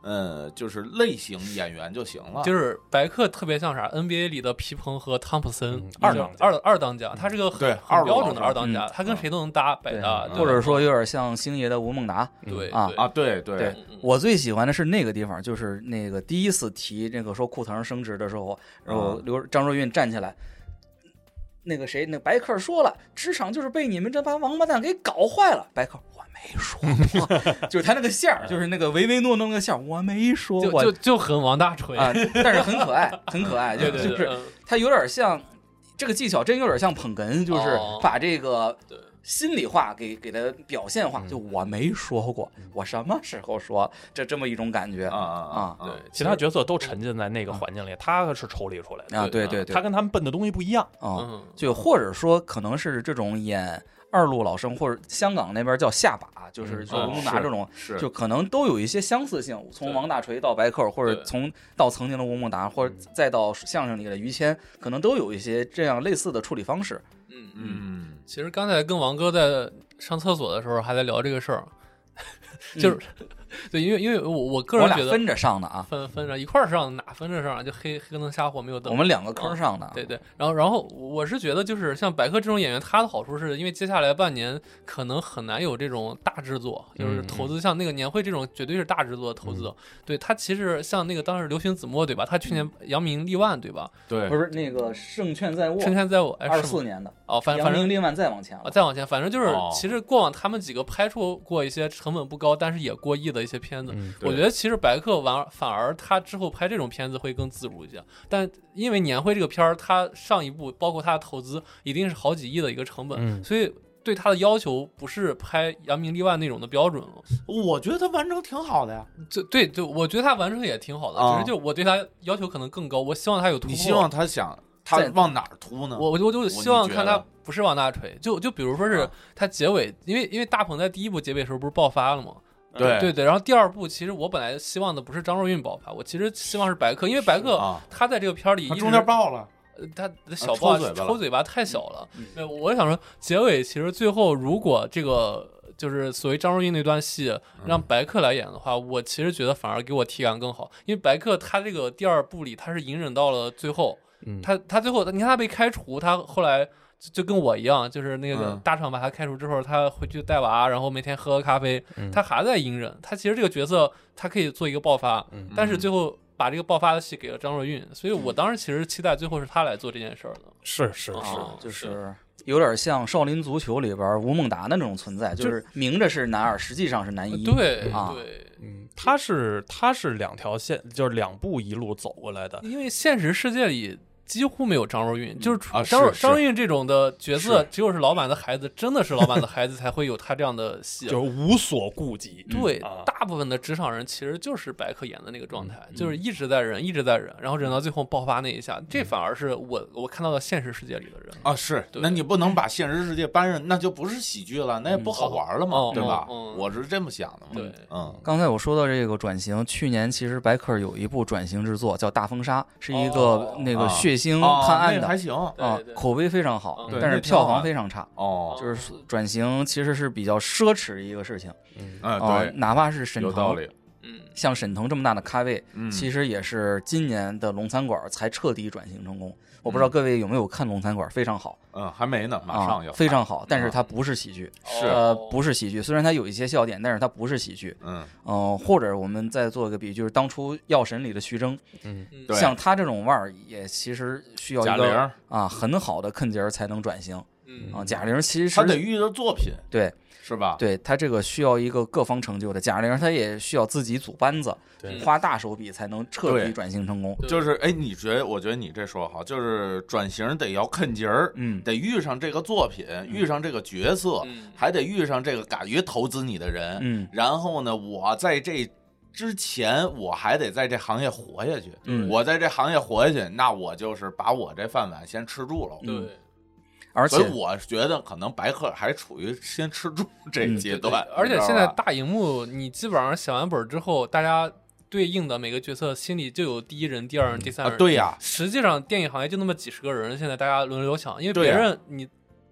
就是类型演员就行了。 就是白客特别像啥 NBA 里的皮蓬和汤普森， 二当家，他是个对很标准的二当家，他跟谁都能搭百搭， 或者说有点像星爷的吴孟达。 对对， 我最喜欢的是那个地方，就是那个第一次提那个说库腾升职的时候，然后张若昀站起来。那个谁，那白客说了，职场就是被你们这帮王八蛋给搞坏了。白客，我没说过，就是他那个线儿，就是那个唯唯诺诺那个线儿，我没说过， 就很王大锤啊，但是很可爱，很可爱，就是他有点像这个技巧，真有点像捧哏，就是把这个心里话给他表现化，就我没说过，我什么时候说，这么一种感觉对， 其他角色都沉浸在那个环境里，他是抽离出来的啊，对， 他跟他们奔的东西不一样就或者说可能是这种演二路老生，或者香港那边叫下把，就是吴孟达这种，就可能都有一些相似性。从王大锤到白客，或者到曾经的吴孟达，或者再到相声里的于谦，可能都有一些这样类似的处理方式。 其实刚才跟王哥在上厕所的时候还在聊这个事儿，就是对，因为我个人觉得我俩分着上的啊， 分着一块儿上，哪分着上就黑灯瞎火没有灯。 我们2个坑上的， 对。然后我是觉得就是像白客这种演员，他的好处是因为接下来半年可能很难有这种大制作，就是投资像那个年会这种绝对是大制作的投资。对他其实像那个当时流星子墨对吧？他去年扬名立万对吧？ 对， 不是那个胜券在握，24年的哦，反正扬名立万再往前了， 再往前，反正就是其实过往他们几个拍出过一些成本不高，但是也过亿的一些片子。我觉得其实白客反而他之后拍这种片子会更自如一些，但因为年会这个片儿，他上一部包括他的投资一定是好几亿的一个成本，所以对他的要求不是拍扬名立万那种的标准了。 我觉得他完成挺好的呀， 对，我觉得他完成也挺好的，只是就我对他要求可能更高，我希望他有突破。 你希望他往哪儿突呢？ 我就希望看他不是往大锤，就比如说是他结尾，因为大鹏在第一部结尾的时候不是爆发了吗？对，然后第二部其实我本来希望的不是张若昀爆发，我其实希望是白客，因为白客他在这个片里他中间爆了， 他的小爆抽嘴巴太小了。我想说结尾其实最后如果这个就是所谓张若昀那段戏让白客来演的话，我其实觉得反而给我体感更好，因为白客他这个第二部里他是隐忍到了最后，他最后你看他被开除，他后来就跟我一样，就是那个大厂把他开除之后，他回去带娃，然后每天喝咖啡，他还在隐忍。他其实这个角色他可以做一个爆发，但是最后把这个爆发的戏给了张若昀，所以我当时其实期待最后是他来做这件事儿的。 是， 就是有点像少林足球里边吴孟达的那种存在，就是明着是男二，实际上是男一。 对， 他是2条线，就是2步一路走过来的。 因为现实世界里几乎没有张若昀，就是张若昀这种的角色，只有是老板的孩子，真的是老板的孩子才会有他这样的戏， 就是无所顾忌。 对，大部分的职场人其实就是白客演的那个状态，就是一直在忍，然后忍到最后爆发那一下，这反而是我看到的现实世界里的人啊。是，那你不能把现实世界搬上，那就不是喜剧了，那也不好玩了嘛，对吧？我是这么想的嘛。 对， 刚才我说到这个转型，去年其实白客有一部转型之作叫《大风沙》，是一个那个血腥探案的， 还行口碑非常好，但是票房非常差。就是转型其实是比较奢侈一个事情。 对， 哪怕是沈腾， 有道理。 像沈腾这么大的咖位，其实也是今年的龙餐馆才彻底转型成功。我不知道各位有没有看龙餐馆，非常好。 还没呢，马上要。 非常好，但是它不是喜剧，不是喜剧。虽然它有一些笑点，但是它不是喜剧。或者我们再做个比喻，就是当初《药神》里的徐峥，像他这种腕儿，也其实需要一个很好的坑节才能转型。贾玲其实他得遇到作品， 对。 是吧？ 对，他这个需要一个各方成就的。贾玲他也需要自己组班子，花大手笔才能彻底转型成功。 就是我觉得你这说好，就是转型得要坑节儿，得遇上这个作品，遇上这个角色，还得遇上这个敢于投资你的人。然后呢，我在这之前我还得在这行业活下去。我在这行业活下去，那我就是把我这饭碗先吃住了。 对。 所以我觉得可能白客还处于先吃住这个阶段， 而且现在大荧幕，你基本上写完本之后，大家对应的每个角色心里就有第一人、第二人、第三人。 对呀， 实际上电影行业就那么几十个人，现在大家轮流抢，因为别人你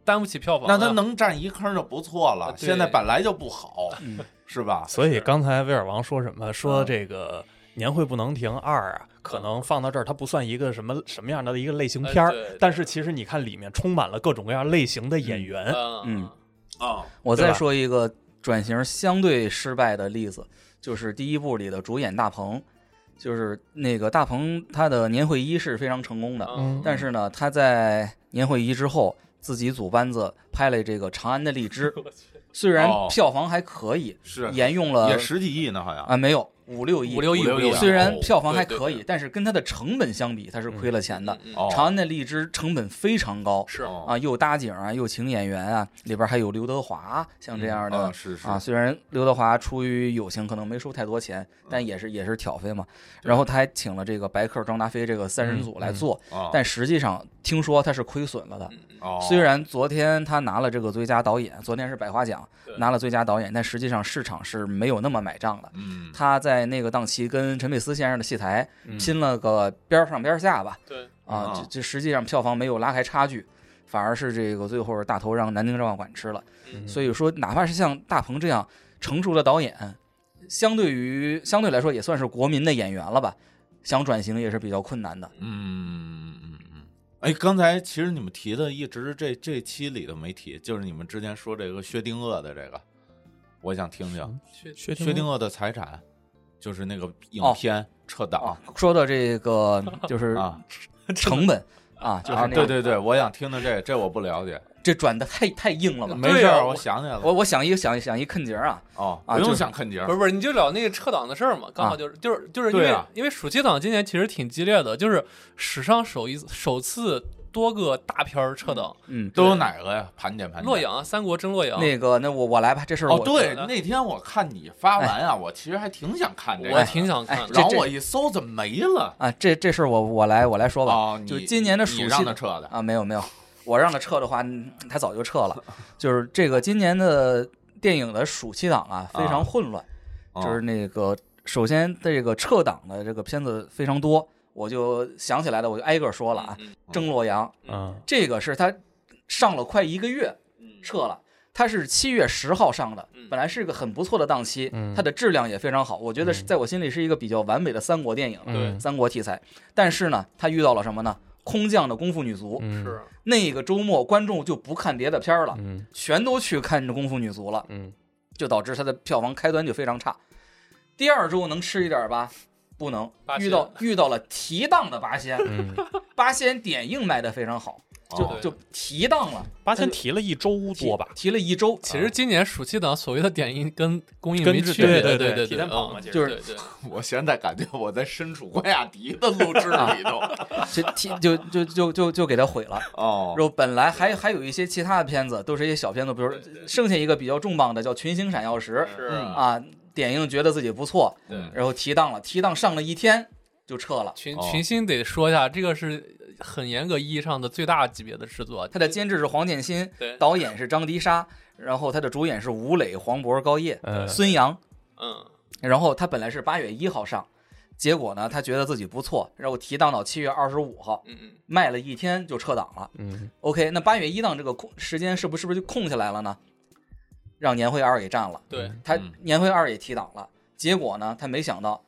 担不起票房。 那他能占一坑就不错了，现在本来就不好，是吧？ 所以刚才威尔王说什么？说这个年会不能停2啊，可能放到这儿它不算一个什么样的一个类型片儿，但是其实你看里面充满了各种各样类型的演员。 我再说一个转型相对失败的例子，就是第一部里的主演大鹏。就是那个大鹏，他的年会1是非常成功的，但是呢，他在年会1之后自己组班子拍了这个《长安的荔枝》，虽然票房还可以， 是沿用了也10几亿呢，好像啊，没有5-6亿，虽然票房还可以，但是跟它的成本相比，它是亏了钱的。长安的荔枝成本非常高， 是啊，又搭景啊，又请演员啊，里边还有刘德华，像这样的啊，虽然刘德华出于友情可能没收太多钱，但也是挑费嘛。然后他还请了这个白客、张达飞这个3人组来做，但实际上听说他是亏损了的。虽然昨天他拿了这个最佳导演，昨天是百花奖拿了最佳导演，但实际上市场是没有那么买账的。他在那个档期跟陈佩斯先生的戏台拼了个边上边下吧， 对啊，这实际上票房没有拉开差距，反而是这个最后大头让南京照相馆吃了。所以说，哪怕是像大鹏这样成熟的导演，相对来说也算是国民的演员了吧，想转型也是比较困难的。 哎，刚才其实你们提的一直这期里头没提，就是你们之前说这个薛定谔的这个，我想听听薛定谔的财产，就是那个影片撤档。 说的这个就是成本啊，就是那个对，我想听的这我不了解。 这转的太硬了吧？ 没事，我想起来了。 我想一坑节啊。 不用想坑节， 不是，你就聊那个撤档的事儿嘛。刚好就是因为暑期档今年其实挺激烈的，就是史上首次多个大片撤档。 都有哪个呀？盘点。 洛阳，三国争洛阳。 那我来吧，这事儿对，那天我看你发完啊，我其实还挺想看这个， 我挺想看， 然后我一搜怎么没了啊？这事儿我来说吧。就今年的暑期， 你让他撤的啊？没有。我让他撤的话，他早就撤了。就是这个今年的电影的暑期档啊，非常混乱。就是那个首先这个撤档的这个片子非常多，我就想起来了，我就挨个说了啊。争洛阳，这个是他上了快1个月，撤了。它是7月10号上的，本来是个很不错的档期，它的质量也非常好，我觉得在我心里是一个比较完美的三国电影，三国题材。但是呢，他遇到了什么呢？空降的功夫女足， 是那个周末观众就不看别的片了，全都去看功夫女足了，就导致它的票房开端就非常差。第2周能吃一点吧？不能，遇到了提档的八仙，八仙点映卖的非常好。就提档了， 八仙提了1周多吧， 提了1周。 其实今年暑期档所谓的点映跟公映没区别，对， 提前跑嘛， 就是我现在感觉我在身处关雅迪的录制里头， 就给他毁了。然后本来还有一些其他的片子，都是一些小片子，比如剩下一个比较重磅的叫《群星闪耀时》，啊，点映觉得自己不错，然后提档了，提档上了1天就撤了。 群星得说一下，这个是很严格意义上的最大级别的制作， 他的监制是黄建新，导演是张迪沙，然后他的主演是吴磊、黄渤、高叶、孙杨，然后他本来是8月1号上，结果呢他觉得自己不错，然后提档到7月25号，卖了1天就撤档了。OK， 那8月1档这个时间是不是就空下来了呢？让年会2给占了， 对， 他年会2也提档了，结果呢他没想到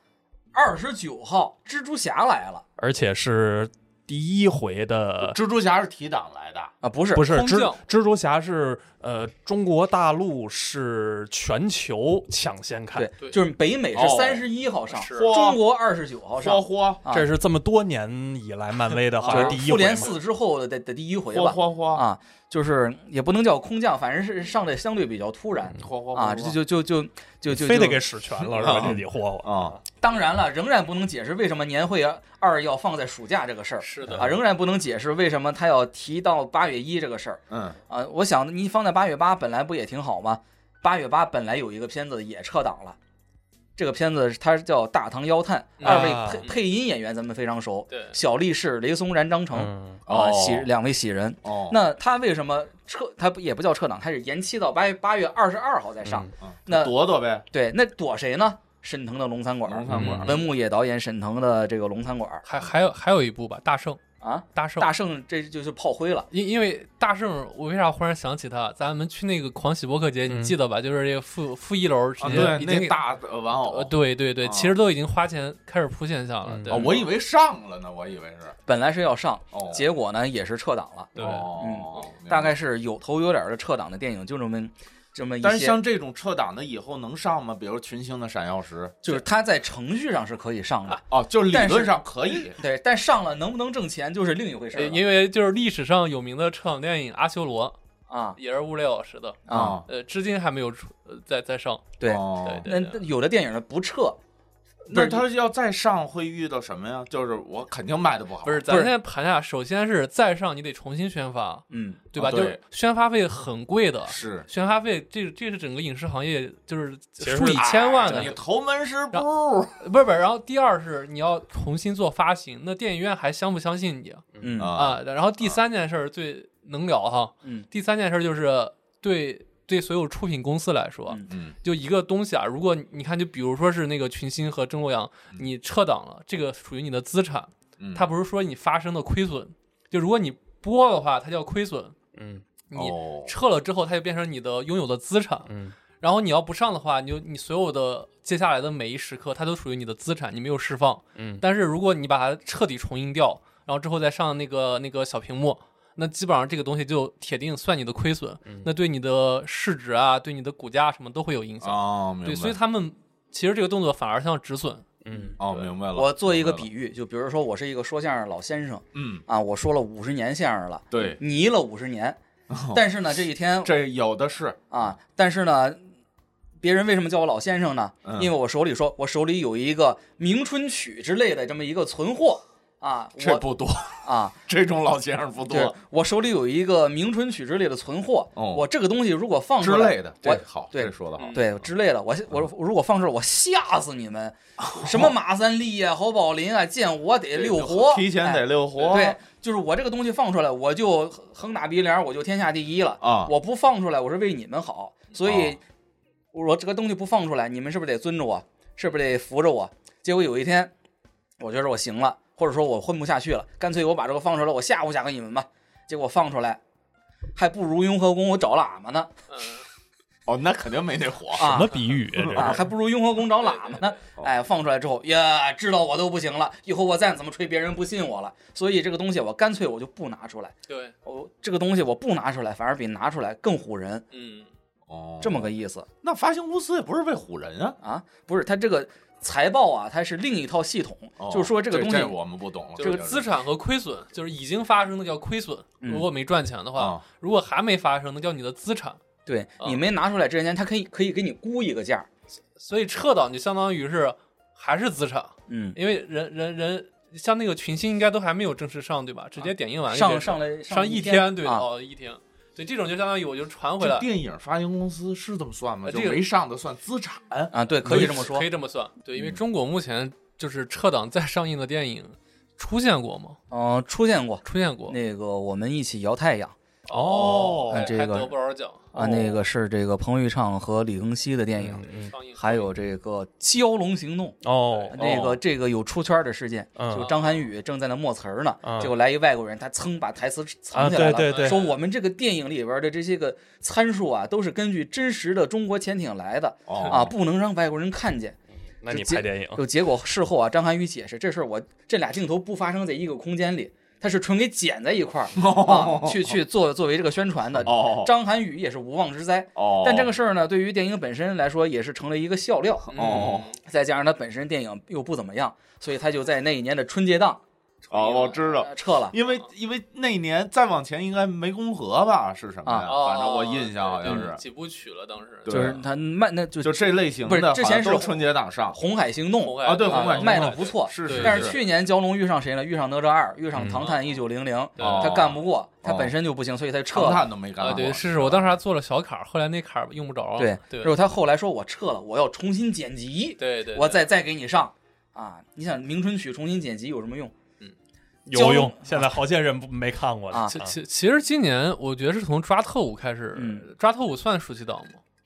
29号蜘蛛侠来了， 而且是第1回的。 蜘蛛侠是提档来的啊？不是蜘蛛侠是中国大陆是全球抢先看， 对，就是北美是31号上，中国29号上， 这是这么多年以来漫威的好像第1回， 复联4之后的第1回吧，啊，就是也不能叫空降，反正是上的相对比较突然，啊，就非得给使全了是吧？这得霍啊！当然了，仍然不能解释为什么年会2要放在暑假这个事儿， 是的啊，仍然不能解释为什么他要提到8月1这个事儿，我想你放在8月8本来不也挺好吗？8月8本来有一个片子也撤档了，这个片子它叫《大唐妖探》，2位配音演员咱们非常熟，小力士、雷松然、张成2位喜人。那他为什么撤？他也不叫撤档，他是延期到8月22号再上。那躲呗。 对，那躲谁呢？沈腾的龙餐馆，文牧野导演沈腾的这个龙餐馆， 还有一部吧，大圣啊， 大圣， 大圣这就是炮灰了。 因为大圣，我为啥忽然想起他？咱们去那个狂喜播客节，你记得吧？就是这个负一楼直接已经那大玩偶， 对，其实都已经花钱开始铺现象了。对， 我以为上了呢，我以为是本来是要上，结果呢也是撤档了。 对， 大概是有头有脸的撤档的电影就这么一些。 但是像这种撤档的以后能上吗？比如群星的闪耀时， 就是它在程序上是可以上的就理论上可以。 对，但上了能不能挣钱就是另一回事了。 因为就是历史上有名的撤档电影《阿修罗》 啊， 也是5-6小时的啊， 至今还没有再上。 对，那有的电影呢不撤。 那他要再上会遇到什么呀？就是我肯定卖的不好。 不是，咱现在盘下，首先是再上你得重新宣发，对吧？就是宣发费很贵的， 是宣发费，这是整个影视行业就是数以千万的。 你头门市部不是，然后第二是你要重新做发行，那电影院还相不相信你？然后第三件事最能聊哈，第三件事就是对所有出品公司来说，就一个东西啊，如果你看，就比如说是那个群星和真洛阳，你撤档了，这个属于你的资产，它不是说你发生的亏损，就如果你播的话，它叫亏损，你撤了之后，它就变成你的拥有的资产，然后你要不上的话，你所有的接下来的每一时刻，它都属于你的资产，你没有释放，但是如果你把它彻底重印掉，然后之后再上那个小屏幕。那基本上这个东西就铁定算你的亏损，那对你的市值啊，对你的股价什么都会有影响。对，所以他们其实这个动作反而像止损。 明白了。 我做一个比喻，就比如说我是一个说相声老先生，我说了50年相声了， 对， 泥了50年，但是呢，这一天这有的是但是呢，别人为什么叫我老先生呢？因为我手里有一个明春曲之类的这么一个存货。 这不多这种老先生不多。 我手里有一个明春曲之类的存货，我这个东西如果放出来之类的，好， 对， 这说的好， 对之类的，我如果放出来，我吓死你们！什么马三立啊、侯宝林啊，见我得溜活， 提前得溜活。 对，就是我这个东西放出来，我就横打鼻梁，我就天下第一了我不放出来，我是为你们好，所以我这个东西不放出来，你们是不是得尊着我？是不是得扶着我？结果有一天，我觉得我行了。或者说我混不下去了，干脆我把这个放出来，我吓唬吓唬你们吧。结果放出来，还不如雍和宫我找喇嘛呢。 那肯定没那火。 什么比喻还不如雍和宫找喇嘛呢。放出来之后呀，知道我都不行了，以后我再怎么吹，别人不信我了。所以这个东西我干脆我就不拿出来。 对， 这个东西我不拿出来，反而比拿出来更唬人。这么个意思。 那发行公司也不是为唬人不是，他这个。财报它是另一套系统，就是说这个东西我们不懂了。 这个资产和亏损，就是已经发生的叫亏损，如果没赚钱的话，如果还没发生，那叫你的资产。 对，你没拿出来之前，它可以给你估一个价， 所以撤档就相当于是还是资产。因为人像那个群星应该都还没有正式上，对吧？直接点映完上一天，对一天。对，这种就相当于我就传回来。 电影发行公司是这么算吗？就没上的算资产对，可以这么说， 可以这么算。对，因为中国目前就是撤档再上映的电影出现过吗？ 出现过。 那个我们一起摇太阳。这个还得不少奖那个是这个彭昱畅和李庚希的电影，还有这个蛟龙行动这个有出圈的事件，就张涵予正在那默词呢，结果来一外国人，他噌把台词藏起来了， 对， 说我们这个电影里边的这些个参数都是根据真实的中国潜艇来的不能让外国人看见。 那你拍电影就结果事后张涵予解释，这事我这俩镜头不发生在一个空间里。他是纯给剪在一块儿去作为这个宣传的。张涵予也是无妄之灾。但这个事儿呢，对于电影本身来说也是成了一个笑料。再加上他本身电影又不怎么样，所以他就在那一年的春节档我知道撤了， 因为那年再往前应该湄公河吧是什么呀？反正我印象好像是几部曲了，当时就是他卖那就这类型的， 不是之前是春节档上红海行动对红海行动卖的不错， 是但是去年蛟龙遇上谁呢？遇上哪吒2，遇上唐探1900，他干不过，他本身就不行，所以他撤了。 唐探都没干过。 对，是我当时还做了小卡，后来那卡用不着。 对，然后他后来说我撤了，我要重新剪辑， 对， 我再给你上你想明春曲重新剪辑有什么用？ 有用，现在好些人没看过其实今年我觉得是从抓特务开始，抓特务算暑期档吗？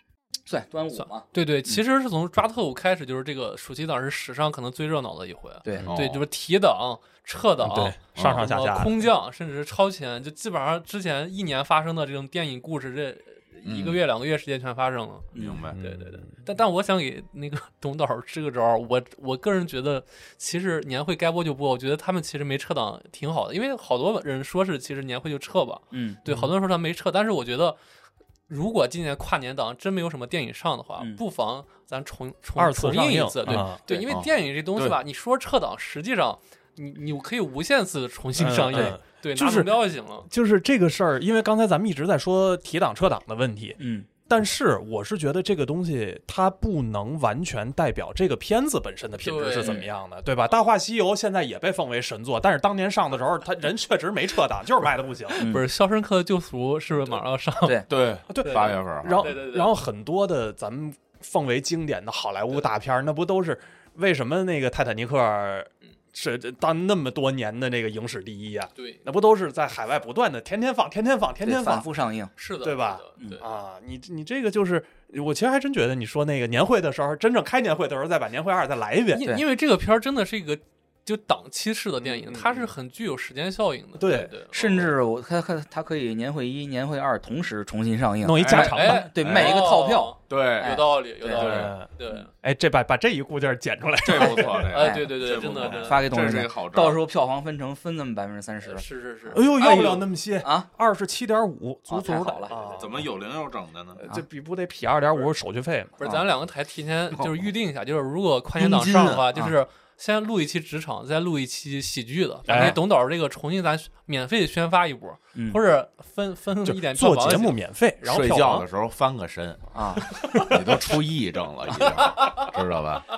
算端午嘛？ 对，其实是从抓特务开始，就是这个暑期档是史上可能最热闹的一回。 对， 就是提档、撤档， 对，上上下下空降，甚至是超前，就基本上之前1年发生的这种电影故事，这1个月、2个月时间全发生了。 明白？ 对。但我想给那个董导支个招，我个人觉得，其实年会该播就播，我觉得他们其实没撤档挺好的，因为好多人说是其实年会就撤吧，对，好多人说他没撤，但是我觉得。如果今年跨年档真没有什么电影上的话，不妨咱重映一次，对，因为电影这东西吧，你说撤档，实际上你可以无限次重新上映，对，拿目标就行了。 就是这个事儿，因为刚才咱们一直在说提档撤档的问题，但是我是觉得这个东西它不能完全代表这个片子本身的品质是怎么样的， 对吧？大话西游现在也被奉为神作，但是当年上的时候，他人确实没撤档，就是卖的不行。 不是《肖申克的救赎》是不是马上要上？ 对，8月份。 然后很多的咱们奉为经典的好莱坞大片，那不都是为什么那个泰坦尼克是当那么多年的那个影史第一啊？ 对， 那不都是在海外不断的天天放， 反复上映， 是的， 对吧？ 对啊，你这个就是，我其实还真觉得你说那个年会的时候，真正开年会的时候，再把年会2再来一遍， 因为这个片儿真的是一个就档期式的电影，它是很具有时间效应的。 对， 甚至它可以年会1、年会2同时重新上映， 弄一加长版， 对，卖一个套票。 对， 有道理。对， 哎，这把这一股劲儿剪出来， 这不错。 对，真的发给董事长， 到时候票房分那么30%。 是。 哎呦，要不了那么些啊 ，27.5，足好了。 怎么有零有整的呢？ 这不得匹2.5手续费吗？ 不是，咱2个台提前就是预定一下，就是如果跨年档上的话，就是先录一期职场，再录一期喜剧的，把那董导这个重新咱免费宣发一波，或者分一点做节目免费，然后睡觉的时候翻个身啊， 你都出癔症了，已经知道吧？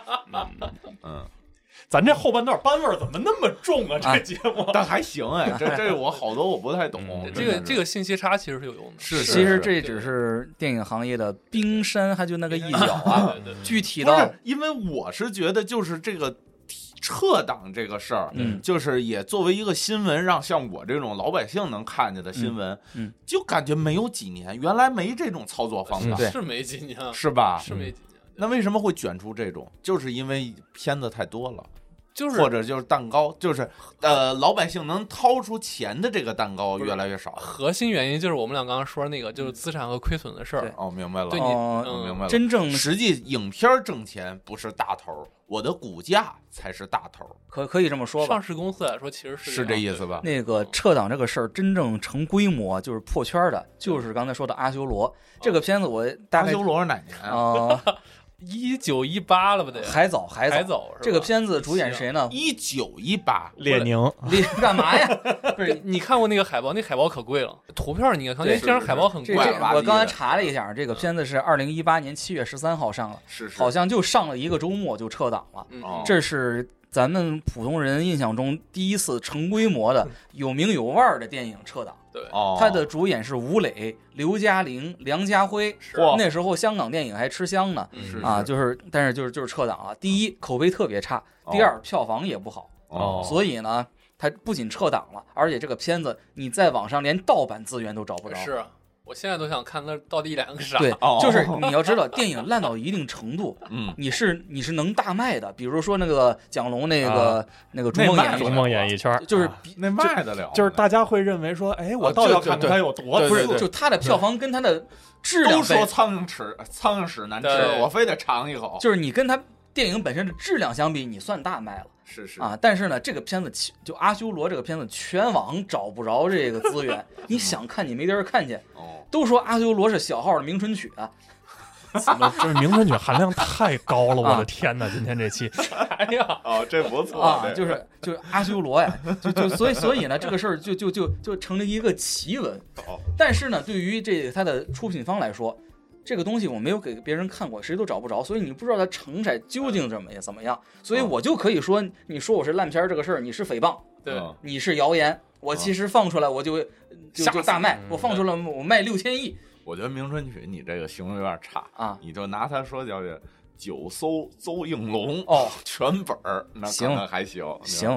咱这后半段班味儿怎么那么重啊？这节目但还行哎，这我好多我不太懂。 这个信息差其实是有用的。 是， 其实这只是电影行业的冰山，还就那个一角啊。具体到， 因为我是觉得就是这个。撤档这个事儿，就是也作为一个新闻，让像我这种老百姓能看见的新闻，就感觉没有几年，原来没这种操作方法， 是没几年， 是吧？ 是没几年。 那为什么会卷出这种？就是因为片子太多了。 就是或者就是蛋糕，就是老百姓能掏出钱的这个蛋糕越来越少。 核心原因就是我们俩刚刚说的那个，就是资产和亏损的事儿。 哦，明白了。 对， 明白了。 真正实际影片挣钱不是大头，我的股价才是大头。 可以这么说吧。 上市公司来说，其实是这意思吧？ 那个撤档这个事儿，真正成规模就是破圈的，就是刚才说的阿修罗这个片子。我大概阿修罗是哪年啊 ？1918了吧得， 还早。这个片子主演谁呢 ？1918， 列宁干嘛呀？ 不是你看过那个海报？那海报可贵了，图片你看，这张海报很贵。 我刚才查了一下，这个片子是2018年7月13号上了，好像就上了1个周末就撤档了。这是咱们普通人印象中第一次成规模的有名有腕的电影撤档。 对， 他的主演是吴磊、刘嘉玲、梁家辉。那时候香港电影还吃香呢，但是就是撤档了。第一，口碑特别差；第二，票房也不好。所以呢，他不仅撤档了，而且这个片子你在网上连盗版资源都找不着。 是。我现在都想看那到底2个啥？ 对，就是你要知道，电影烂到一定程度，你是能大卖的。比如说那个蒋龙那个逐梦演艺圈， 就是那卖得了， 就是大家会认为说，哎，我倒要看看它有多不是，就它的票房跟它的质量。 都说苍蝇屎难吃，我非得尝一口。 就是你跟它电影本身的质量相比，你算大卖了。 是啊，但是呢，这个片子就阿修罗这个片子，全网找不着这个资源，你想看你没地儿看去。都说阿修罗是小号的名春曲啊， 怎么这名春曲含量太高了？我的天哪！今天这期， 哎呀， 这不错啊，就是阿修罗呀，所以呢，这个事儿就成了一个奇闻。但是呢，对于它的出品方来说，这个东西我没有给别人看过，谁都找不着，所以你不知道它成色究竟怎么样，所以我就可以说，你说我是烂片这个事儿，你是诽谤， 对， 你是谣言。我其实放出来我就大卖，我放出来我卖6000亿。 我觉得名春曲你这个形容有点差啊， 你就拿它说叫9艘邹应龙哦， 全本儿，那可能还行。 行，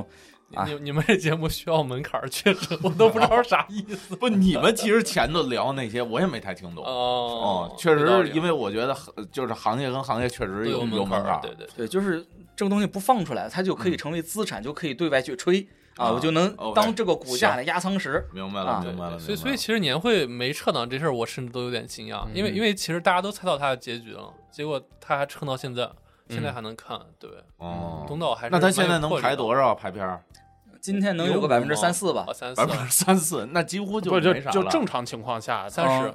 你们这节目需要门槛，确实我都不知道啥意思。 不，你们其实前头聊那些我也没太听懂。确实，因为我觉得就是行业跟行业确实有门槛。 对，就是这个东西不放出来，它就可以成为资产，就可以对外去吹我就能当这个股价的压舱石。 明白了，明白了。 所以其实年会没撤档这事儿，我甚至都有点惊讶，因为其实大家都猜到它的结局了，结果它还撑到现在还能看，对。东岛还是那他现在能排多少排片？ 今天能有个3%-4%吧 ，3%-4%，那几乎就没啥了。 就正常情况下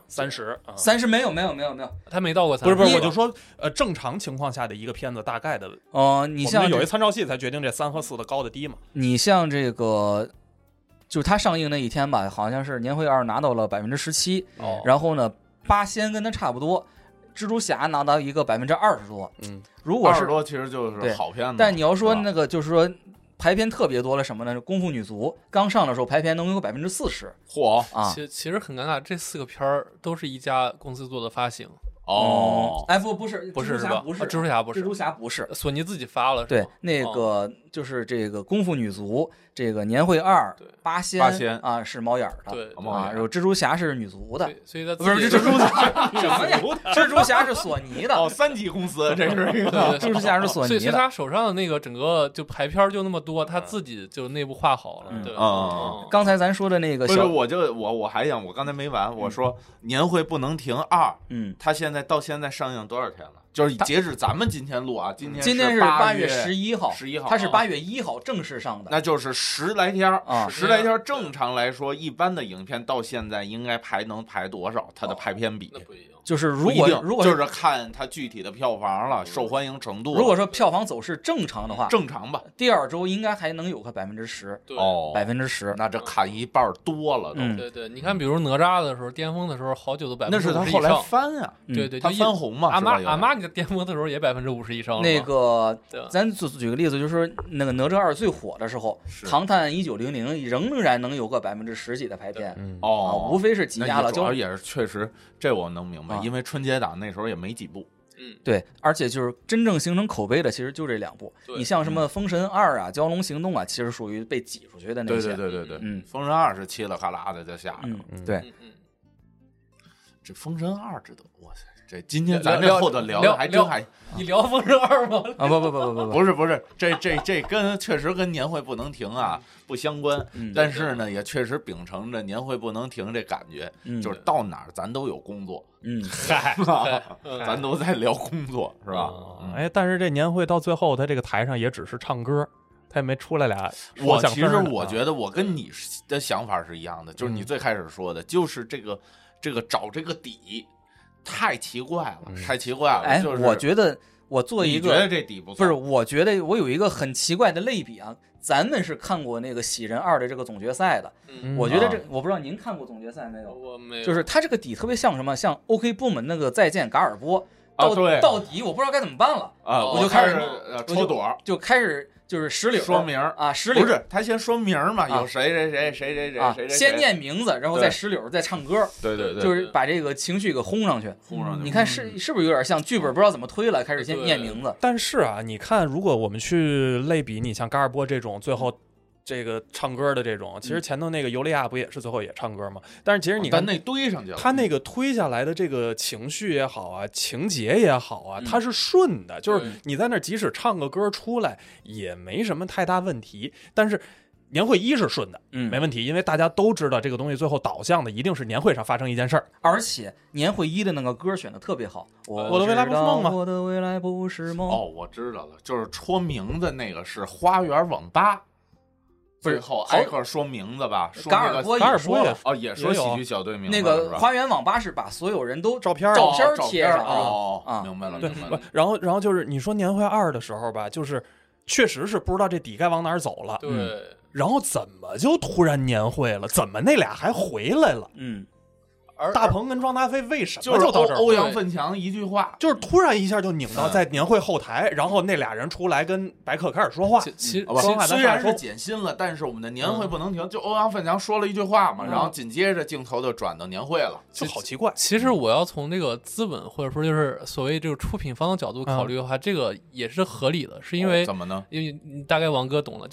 30没有， 他没到过30。 不是，我就说正常情况下的一个片子大概的你像有一参照系才决定这3和4的高的低嘛。 你像这个，就是它上映那一天吧，好像是年会2拿到了17%，然后呢，八仙跟它差不多。蜘蛛侠拿到一个20%多，如果是 20多其实就是好片子。 但你要说那个就是说排片特别多了什么呢？功夫女足刚上的时候排片能有40%， 嚯啊！ 其实很尴尬，这4个片儿都是一家公司做的发行。 不是蜘蛛侠不是， 蜘蛛侠不是， 索尼自己发了。 对，那个就是这个功夫女足，这个年会2，八仙啊是猫眼的， 对啊，有蜘蛛侠是女足的， 所以他不是蜘蛛侠什么呀？蜘蛛侠是索尼的 ，3级公司，这是一个蜘蛛侠是索尼的， 所以他手上的那个整个就排片就那么多，他自己就内部画好了。对， 刚才咱说的那个， 不是，我还想，我刚才没完，我说年会不能停2，他现在到现在上映多少天了？就是截止咱们今天录啊，今天是8月11号 ，11号， 它是8月1号正式上的， 那就是10来天，10来天。正常来说，一般的影片到现在应该能排多少？它的排片比那不一样。 就是如果就是看它具体的票房了，受欢迎程度。 如果说票房走势正常的话， 正常吧， 第2周应该还能有个10%。10%， 那这砍一半多了都。 对，你看，比如哪吒的时候，巅峰的时候好久都50%以上。 那是他后来翻啊， 对， 他翻红嘛。 阿妈你的巅峰的时候也50%以上。 那个，咱举个例子，就是说那个哪吒2最火的时候，唐探1900仍然能有个10%几的排片。无非是挤压了。 主要也是确实，这我能明白，因为春节档那时候也没几部。 对，而且就是真正形成口碑的，其实就这2部。你像什么《封神2》啊，《蛟龙行动》啊，其实属于被挤出去的那些。 对，《封神2》是嘁哩喀啦的就下着了。 对， 这《封神2》知道，哇塞！这今天咱这后头聊的还真还， 你聊《封神2》吗？ 不是，这确实跟年会不能停啊不相关，但是呢，也确实秉承着年会不能停这感觉，就是到哪儿咱都有工作，咱都在聊工作，是吧？ 但是这年会到最后，他这个台上也只是唱歌。他也没出来俩。 其实我觉得我跟你的想法是一样的，就是你最开始说的，就是这个找这个底。太奇怪了，就是我觉得我做一个， 你觉得这底不错？ 不是，我觉得我有一个很奇怪的类比啊。咱们是看过那个《喜人2》的这个总决赛的，我觉得我不知道您看过总决赛没有？ 我没有。 就是它这个底特别像什么？像 OK 部门那个再见嘎尔波，到底我不知道该怎么办了啊！ 我就开始抽朵， 就开始。就是石榴说名啊，石榴不是他先说名嘛，有谁先念名字，然后再石榴，再唱歌， 对， 就是把这个情绪给轰上去。你看是不是有点像剧本不知道怎么推了，开始先念名字？ 但是啊，你看，如果我们去类比，你像嘎尔波这种最后。这个唱歌的这种，其实前头那个尤利亚不也是最后也唱歌吗？但是其实你看那堆上去了， 他那个推下来的这个情绪也好啊，情节也好啊，它是顺的，就是你在那即使唱个歌出来也没什么太大问题。但是年会1是顺的，没问题，因为大家都知道这个东西最后导向的一定是年会上发生一件事儿， 而且年会1的那个歌选的特别好， 我的未来不是梦吗？ 我的未来不是梦。 哦，我知道了，就是戳名字那个是花园网吧。最后挨个说名字吧，说嘎尔波也说了也说喜剧小队名字。 那个花园网吧是把所有人都照片贴上明白了。 对，然后就是你说年会2的时候吧，就是确实是不知道这底该往哪儿走了。 对， 然后怎么就突然年会了？怎么那俩还回来了？大鹏跟庄达菲为什么就到这儿？ 欧阳奋强一句话， 就是突然一下就拧到在年会后台，然后那俩人出来跟白客开始说话。 虽然是减薪了，但是我们的年会不能停。就欧阳奋强说了一句话嘛，然后紧接着镜头就转到年会了， 就好奇怪。 其实我要从这个资本或者说就是所谓这个出品方的角度考虑的话，这个也是合理的，是因为怎么呢？ 因为大概王哥懂了，就是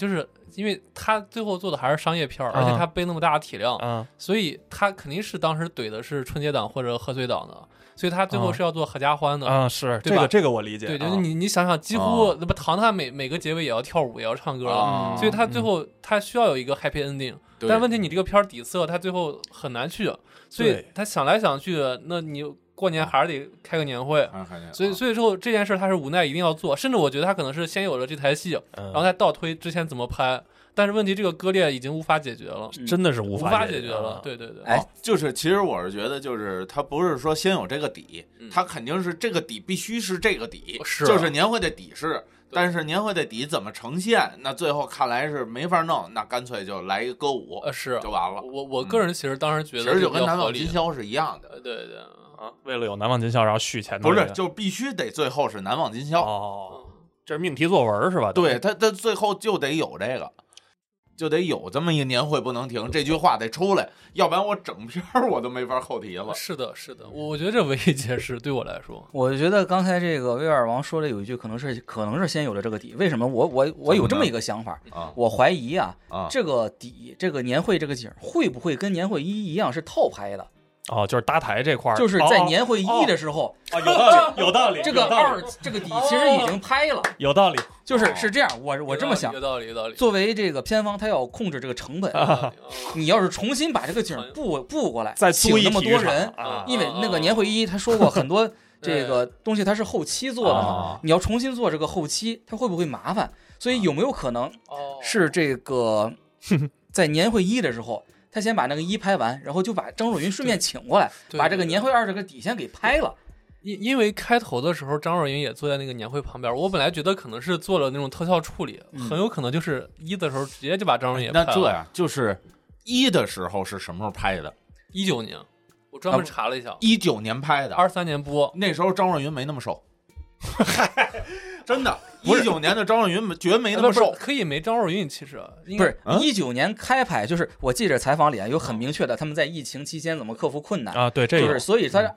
因为他最后做的还是商业片，而且他背那么大的体量，所以他肯定是当时怼的是春节档或者贺岁档的。所以他最后是要做合家欢的是对吧？ 这个我理解。 对，就是你想想，几乎那不唐探每个结尾也要跳舞，也要唱歌了，所以他最后他需要有一个 happy ending。但问题你这个片儿底色，他最后很难去，所以他想来想去，那你过年还是得开个年会。所以之后这件事他是无奈一定要做，甚至我觉得他可能是先有了这台戏，然后再倒推之前怎么拍。但是问题，这个割裂已经无法解决了， 真的是无法解决了。对对对， 就是其实我是觉得，就是他不是说先有这个底，他肯定是这个底必须是这个底，就是年会的底是，但是年会的底怎么呈现，那最后看来是没法弄，那干脆就来一个歌舞， 是就完了。 我个人其实当时觉得， 其实就跟难忘今宵是一样的。 对对为了有难忘今宵，然后续前不是，就必须得最后是难忘今宵。 这是命题作文是吧？ 对，他最后就得有这个。就得有这么一个年会不能停，这句话得出来，要不然我整篇我都没法扣题了。 是的，我觉得这唯一解释对我来说， 我觉得刚才这个威尔王说的有一句，可能是先有了这个底。为什么？我有这么一个想法，我怀疑这个底，这个年会这个景会不会跟年会一样是套拍的？ 就是搭台这块， 就是在年会一的时候， 有道理。 这个二这个底其实已经拍了， 有道理。 是这样，我这么想， 有道理。 作为这个片方，他要控制这个成本，你要是重新把这个景布过来， 再请那么多人，因为那个年会一他说过很多这个东西他是后期做的嘛，你要重新做这个后期，他会不会麻烦？所以有没有可能是这个在年会一的时候？他先把那个一拍完，然后就把张若昀顺便请过来，把这个年会二这个底线给拍了。 因为开头的时候张若昀也坐在那个年会旁边，我本来觉得可能是做了那种特效处理，很有可能就是一的时候直接就把张若昀也拍了。 那这样就是一的时候是什么时候拍的 ？19年，我专门查了一下 ，19年拍的 ，23年播， 那时候张若昀没那么瘦。真的，19年的张若昀绝没那么瘦， 可以没张若昀，其实不是19年开拍，就是我记着采访里有很明确的，他们在疫情期间怎么克服困难啊？对，这就是所以他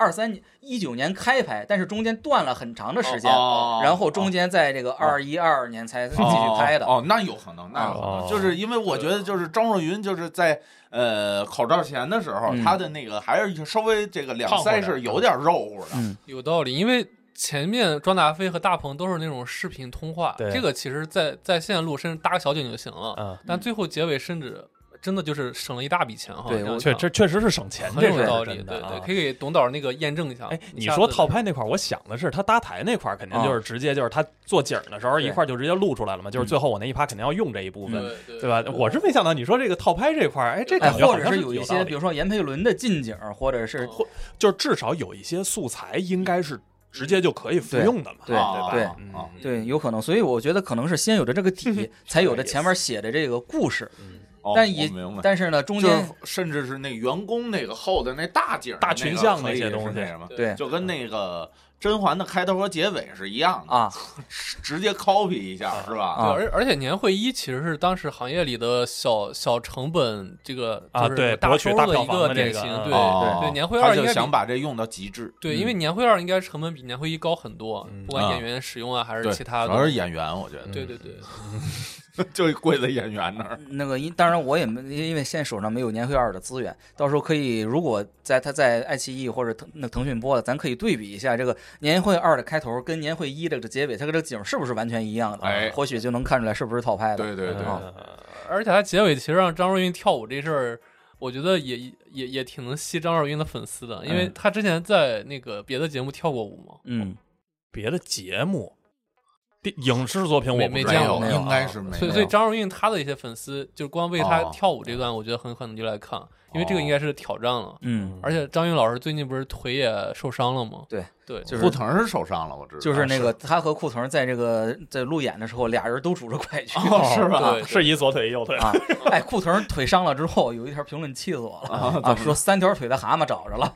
19年开拍，但是中间断了很长的时间，然后中间在这个21、22年才继续拍的。 那有可能，就是因为我觉得就是张若昀就是在口罩前的时候，他的那个还是稍微这个两腮是有点肉乎的， 有道理，因为。前面庄达菲和大鹏都是那种视频通话，这个其实在线录甚至搭个小景就行了，但最后结尾甚至真的就是省了一大笔钱哈。 对，确实是省钱， 很有道理。对，可以给董导那个验证一下。 你说套拍那块，我想的是他搭台那块肯定就是直接就是他做景的时候一块就直接录出来了嘛，就是最后我那一趴肯定要用这一部分，对吧？我是没想到你说这个套拍这块，这感觉或者是有一些，比如说闫佩伦的近景，或者是就是至少有一些素材应该是。直接就可以复用的嘛？ 对，有可能。所以我觉得可能是先有的这个底，才有的前面写的这个故事。但是呢，中间甚至是那员工那个后的那大景、 大群像那些东西， 对， 就跟那个甄嬛的开头和结尾是一样的啊，直接 copy 一下是吧？ 对，而且年会一其实是当时行业里的小成本这个对大收入的一个典型，对，年会二应该想把这用到极致， 对，因为年会二应该成本比年会一高很多，不管演员使用啊还是其他的， 主要是演员，我觉得， 对。 就贵在演员那儿。 那个当然我也没，因为现在手上没有年会二的资源，到时候可以，如果他在爱奇艺或者腾讯播的，咱可以对比一下这个年会二的开头跟年会一这个结尾，它跟这个景是不是完全一样的？或许就能看出来是不是套拍的。 对。 而且它结尾其实让张若昀跳舞这事儿，我觉得也挺能吸张若昀的粉丝的，因为他之前在那个别的节目跳过舞嘛。 别的节目。影视作品我没见过， 应该是没有。 所以张若昀他的一些粉丝，就光为他跳舞这段，我觉得很可能就来看，因为这个应该是挑战了。而且张云老师最近不是腿也受伤了吗？ 对， 就是库腾是受伤了，我知道。 就是那个他和库腾在路演的时候，俩人都拄着拐去， 是吧？ 对， 是一左腿一右腿啊。库腾腿伤了之后，有一条评论气死我了说3条腿的蛤蟆找着了。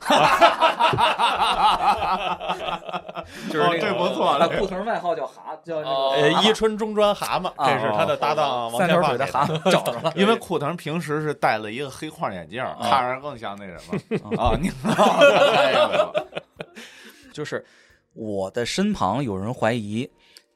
就是这不错。 库腾外号叫那个伊春中专蛤蟆，这是他的搭档王 3条腿的蛤蟆找着了。 因为库腾平时是戴了一个黑框眼镜，看着更像那什么啊，你知道。 就是我的身旁有人怀疑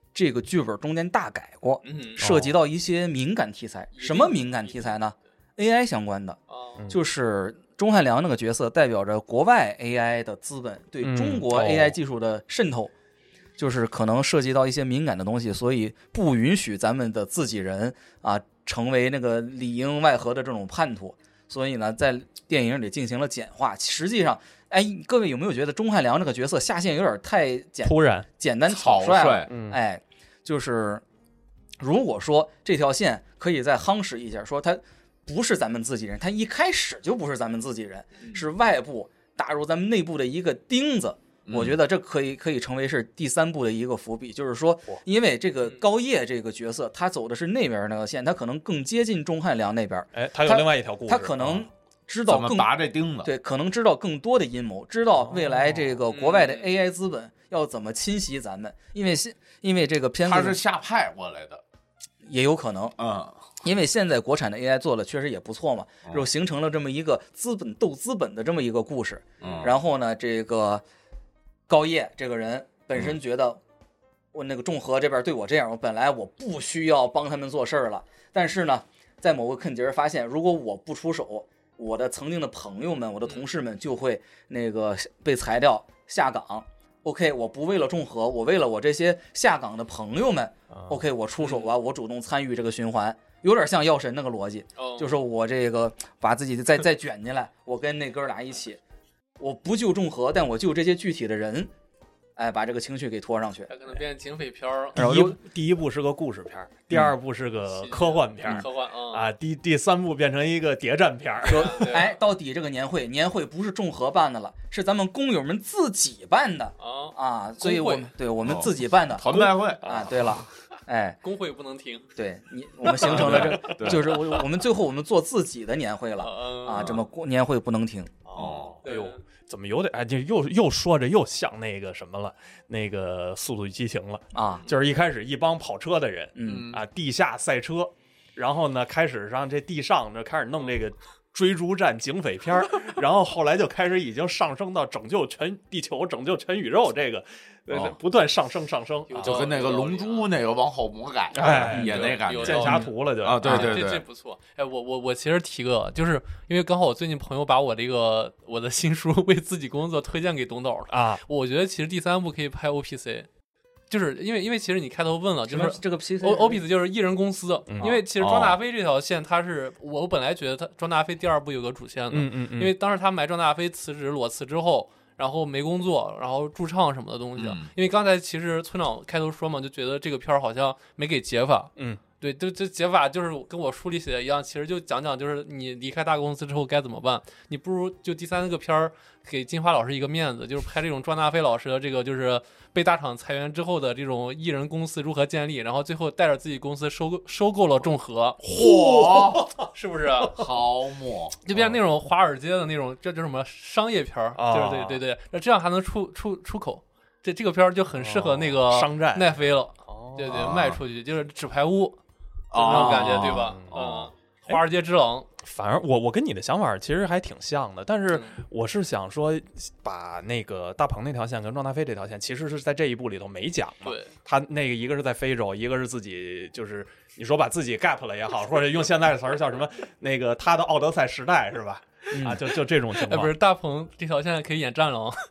这个剧本中间大改过，涉及到一些敏感题材。什么敏感题材呢？ AI 相关的，就是钟汉良那个角色代表着国外 AI 的资本对中国 AI 技术的渗透，就是可能涉及到一些敏感的东西，所以不允许咱们的自己人啊成为那个里应外合的这种叛徒。所以呢，在电影里进行了简化。实际上，哎，各位有没有觉得钟汉良这个角色下线有点太突然、 简单草率了？哎，就是如果说这条线可以再夯实一下，说他不是咱们自己人，他一开始就不是咱们自己人，是外部打入咱们内部的一个钉子。我觉得这可以成为是第3部的一个伏笔，就是说，因为这个高叶这个角色，他走的是那边那个线，他可能更接近钟汉良那边。 哎，他有另外一条故事， 他可能知道怎么拔这钉子， 对，可能知道更多的阴谋，知道未来这个国外的 AI 资本要怎么侵袭咱们，因为这个片子他是下派过来的， 也有可能，因为现在国产的 AI 做的确实也不错嘛，就形成了这么一个资本斗资本的这么一个故事。然后呢，这个高叶这个人本身觉得我那个众和这边对我这样，我本来我不需要帮他们做事儿了，但是呢，在某个坎节发现，如果我不出手，我的曾经的朋友们、我的同事们就会那个被裁掉下岗。OK， 我不为了众和，我为了我这些下岗的朋友们，OK， 我出手吧，我主动参与这个循环。有点像药神那个逻辑，就是我这个把自己再卷进来，我跟那哥俩一起，我不救众和，但我救这些具体的人，哎，把这个情绪给拖上去。 它可能变警匪片儿。 第一部是个故事片，第2部是个科幻片， 科幻啊，第3部变成一个谍战片。 哎，到底这个年会不是众和办的了，是咱们工友们自己办的啊，所以我们自己办的团拜会啊。对了。哎， 工会不能停。 对我们形成了这，就是我们最后我们做自己的年会了啊，这么年会不能停。 哎呦，怎么有点哎，就又说着又像那个什么了，那个《速度与激情》了啊，就是一开始一帮跑车的人，地下赛车，然后呢开始让这地上就开始弄这个追逐战警匪片然后后来就开始已经上升到拯救全地球、拯救全宇宙这个。不断上升， 就跟那个龙珠那个往后魔改，也那感觉剑侠图了就啊，对， 这不错。哎，我其实提个，就是因为刚好我最近朋友把我的新书《为自己工作》推荐给董导了啊，我觉得其实第3部可以拍 OPC。就是因为其实你开头问了，就是这个 PC OPC 就是艺人公司，因为其实庄大飞这条线，他是我本来觉得他庄大飞第2部有个主线的，因为当时他埋庄大飞裸辞之后。然后没工作，然后驻唱什么的东西，因为刚才其实村长开头说嘛，就觉得这个片儿好像没给解法，对，这解法就是跟我书里写的一样，其实就讲就是你离开大公司之后该怎么办，你不如就第3个片儿给金花老师一个面子，就是拍这种庄大飞老师的这个就是被大厂裁员之后的这种艺人公司如何建立，然后最后带着自己公司收购了众和，是不是？ 好嘛， 就变成那种华尔街的那种，这叫什么商业片儿，就是对，那这样还能出口，这个片儿就很适合那个商战奈飞了，对，卖出去就是纸牌屋。那种感觉对吧？华尔街之狼。 反而我跟你的想法其实还挺像的，但是我是想说，把那个大鹏那条线跟庄大飞这条线，其实是在这一部里头没讲嘛。 对， 他那个一个是在非洲，一个是自己就是你说把自己 gap 了也好，或者用现在的词儿叫什么那个他的奥德赛时代是吧？啊，就这种情况。 不是大鹏这条线可以演战狼。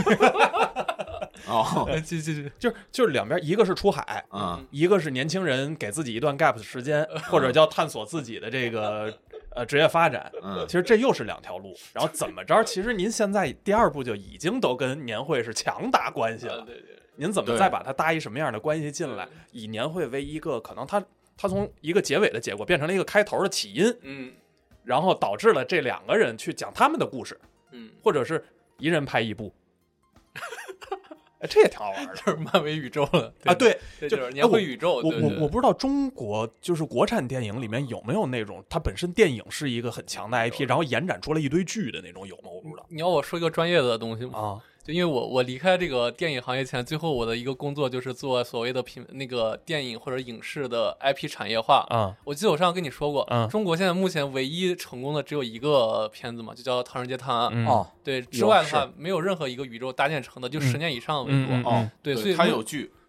就是两边，一个是出海，一个是年轻人给自己一段 gap 的时间，或者叫探索自己的这个职业发展。其实这又是2条路。然后怎么着？其实您现在第2部就已经都跟年会是强搭关系了。 对， 您怎么再把它搭一什么样的关系进来？以年会为一个可能它从一个结尾的结果变成了一个开头的起因，然后导致了这2个人去讲他们的故事，或者是一人拍一部。这也挺好玩的， 就是漫威宇宙了啊！对， 就是年会宇宙。 我不知道中国就是国产电影里面有没有那种它本身电影是一个很强的 IP，然后延展出来一堆剧的那种，有吗？我不知道。 你要我说一个专业的东西吗？ 啊。 就因为我离开这个电影行业前，最后我的一个工作就是做所谓的那个电影或者影视的 IP 产业化。我记得我上次跟你说过，中国现在目前唯一成功的只有一个片子嘛，就叫《唐人街探案》。对，之外的话没有任何一个宇宙搭建成的，就10年以上为多。 对， 所以它有剧。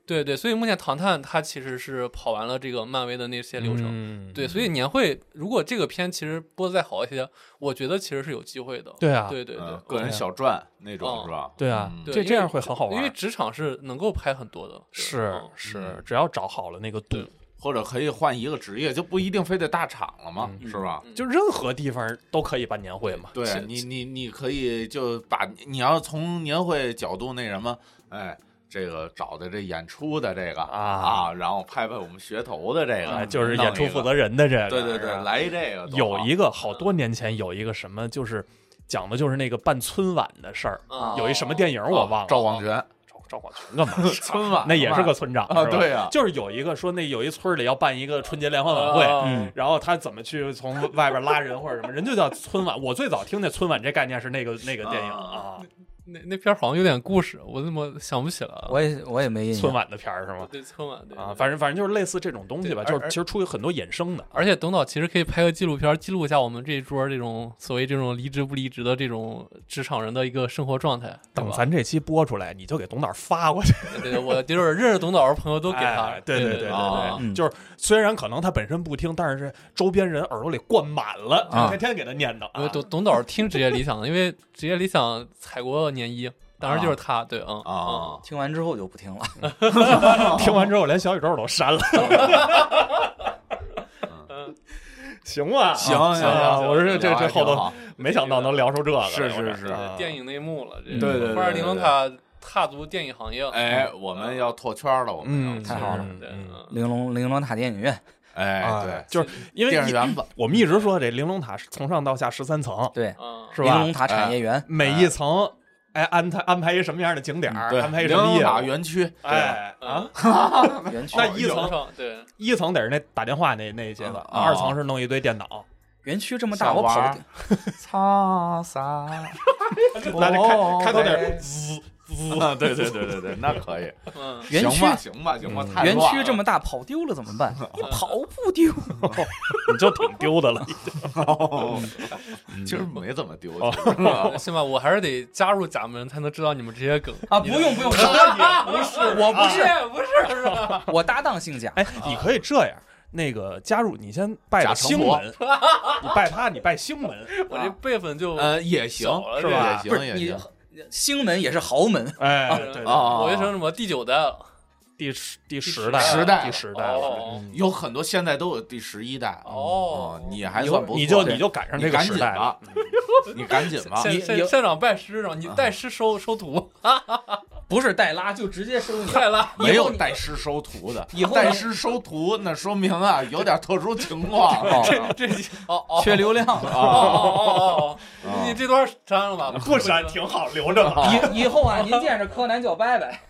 对，所以目前唐探它其实是跑完了这个漫威的那些流程，对，所以年会如果这个片其实播的再好一些，我觉得其实是有机会的。 对啊， 对， 个人小传那种是吧？ 对啊，这样会很好玩， 因为职场是能够拍很多的， 是，只要找好了那个度。 或者可以换一个职业，就不一定非得大厂了嘛，是吧？ 就任何地方都可以办年会嘛。 对你可以就把你要从年会角度那什么，哎，这个找的这演出的这个然后拍我们噱头的这个， 就是演出负责人的这个， 对，来这个有一个好多年前有一个什么，就是讲的就是那个办春晚的事儿，有一什么电影我忘了， 赵广权。 赵广权干嘛？ 春晚那也是个村长啊，对呀， 就是有一个说那有一村里要办一个春节联欢晚会，然后他怎么去从外边拉人或者什么，人就叫春晚。我最早听那春晚这概念是那个电影啊。 那片好像有点故事，我怎么想不起来了？ 我也没印象。 春晚的片是吗？ 对，春晚对啊，反正就是类似这种东西吧，就是其实出于很多衍生的。 而且董导其实可以拍个纪录片，记录一下我们这一桌这种所谓这种离职不离职的这种职场人的一个生活状态。 等咱这期播出来，你就给董导发过去。 对，我就是认识董导的朋友都给他。 对，就是虽然可能他本身不听，但是周边人耳朵里灌满了，天天给他念叨。 因为董导听职业理想的，因为职业理想采过年一。当时就是他，对， 听完之后就不听了， 听完之后连小宇宙都删了。行吧， 行， 我说这后头没想到能聊出这个， 是， 电影内幕了， 对， 花尔玲珑塔踏足电影行业， 哎，我们要拓圈了，我们太好了， 对， 玲珑塔电影院。 哎，对， 就是因为电影园子， 我们一直说这玲珑塔是从上到下13层， 对， 是吧？ 玲珑塔产业园， 每一层。安排一什么样的景点，安排一什么玲珑塔园区， 园区那一层对， 一层得是那打电话那些个，二层是弄一堆电脑。 园区这么大，我跑擦撒， 那开头得滋， 对，那可以。 园区行吧， 园区这么大，跑丢了怎么办？跑不丢， 你就挺丢的了。 其实没怎么丢。 行吧，我还是得加入甲门才能知道你们这些梗啊！不用， 不是，我不是， 我搭档姓贾。 哎，你可以这样。那个加入你先拜个星门，你拜他，你拜星门， 我这辈分就也行是吧？ 也行， 星门也是豪门， 哎，对， 我就成什么第9代了， 第10 代， 第10代了， 有很多现在都有第11代哦， 你还算不错， 你就赶上这个时代了， 你赶紧吧， 县长拜师，你带师收徒。 不是带拉就直接收你， 带拉没有带师收徒的， 以后带师收徒那说明啊有点特殊情况， 这缺流量你这段删了吧？ 不删挺好，留着吧。 以后啊，您见着柯南叫拜拜。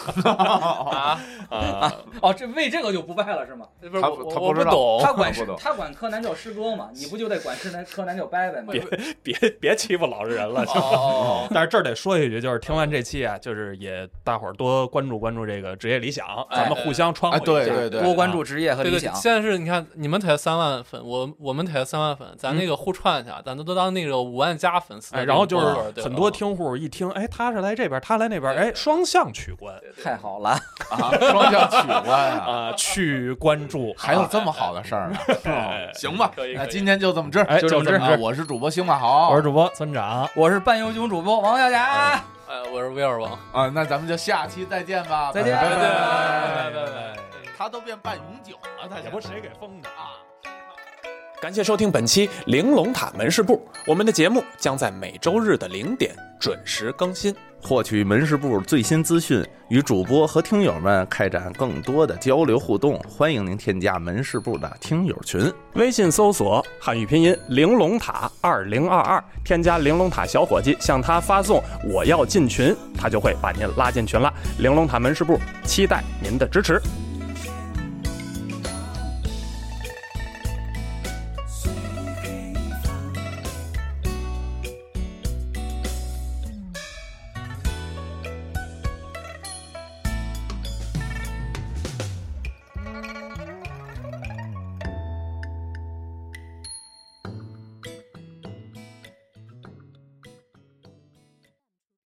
这为这个就不拜了是吗？ 我不懂， 他管柯南叫师哥嘛，你不就得管柯南叫拜拜吗？ 别欺负老实人了。但是这儿得说一句，就是听完这期啊，就是也大伙儿多关注这个职业理想，咱们互相窗户一下， 对， 多关注职业和理想。 现在是你看你们才3万粉，我们才3万粉，咱那个互串一下，咱都当那个5万加粉丝。 然后就是很多听户一听，哎，他是来这边，他来那边，哎，双向取关。 太好了双向取关去关注， 还有这么好的事儿呢？行吧，那今天就这么治， 就这么治。 我是主播星马豪， 我是主播村长， 我是半英雄主播王小霞， 我是威尔王啊。那咱们就下期再见吧， 再见， 拜。 他都变半永久了，他也不是谁给封的啊。感谢收听本期玲珑塔门市部，我们的节目将在每周日的0点准时更新。 获取门市部最新资讯，与主播和听友们开展更多的交流互动，欢迎您添加门市部的听友群， 微信搜索汉语拼音玲珑塔2022，添加玲珑塔小伙计，向他发送我要进群，他就会把您拉进群了。玲珑塔门市部期待您的支持。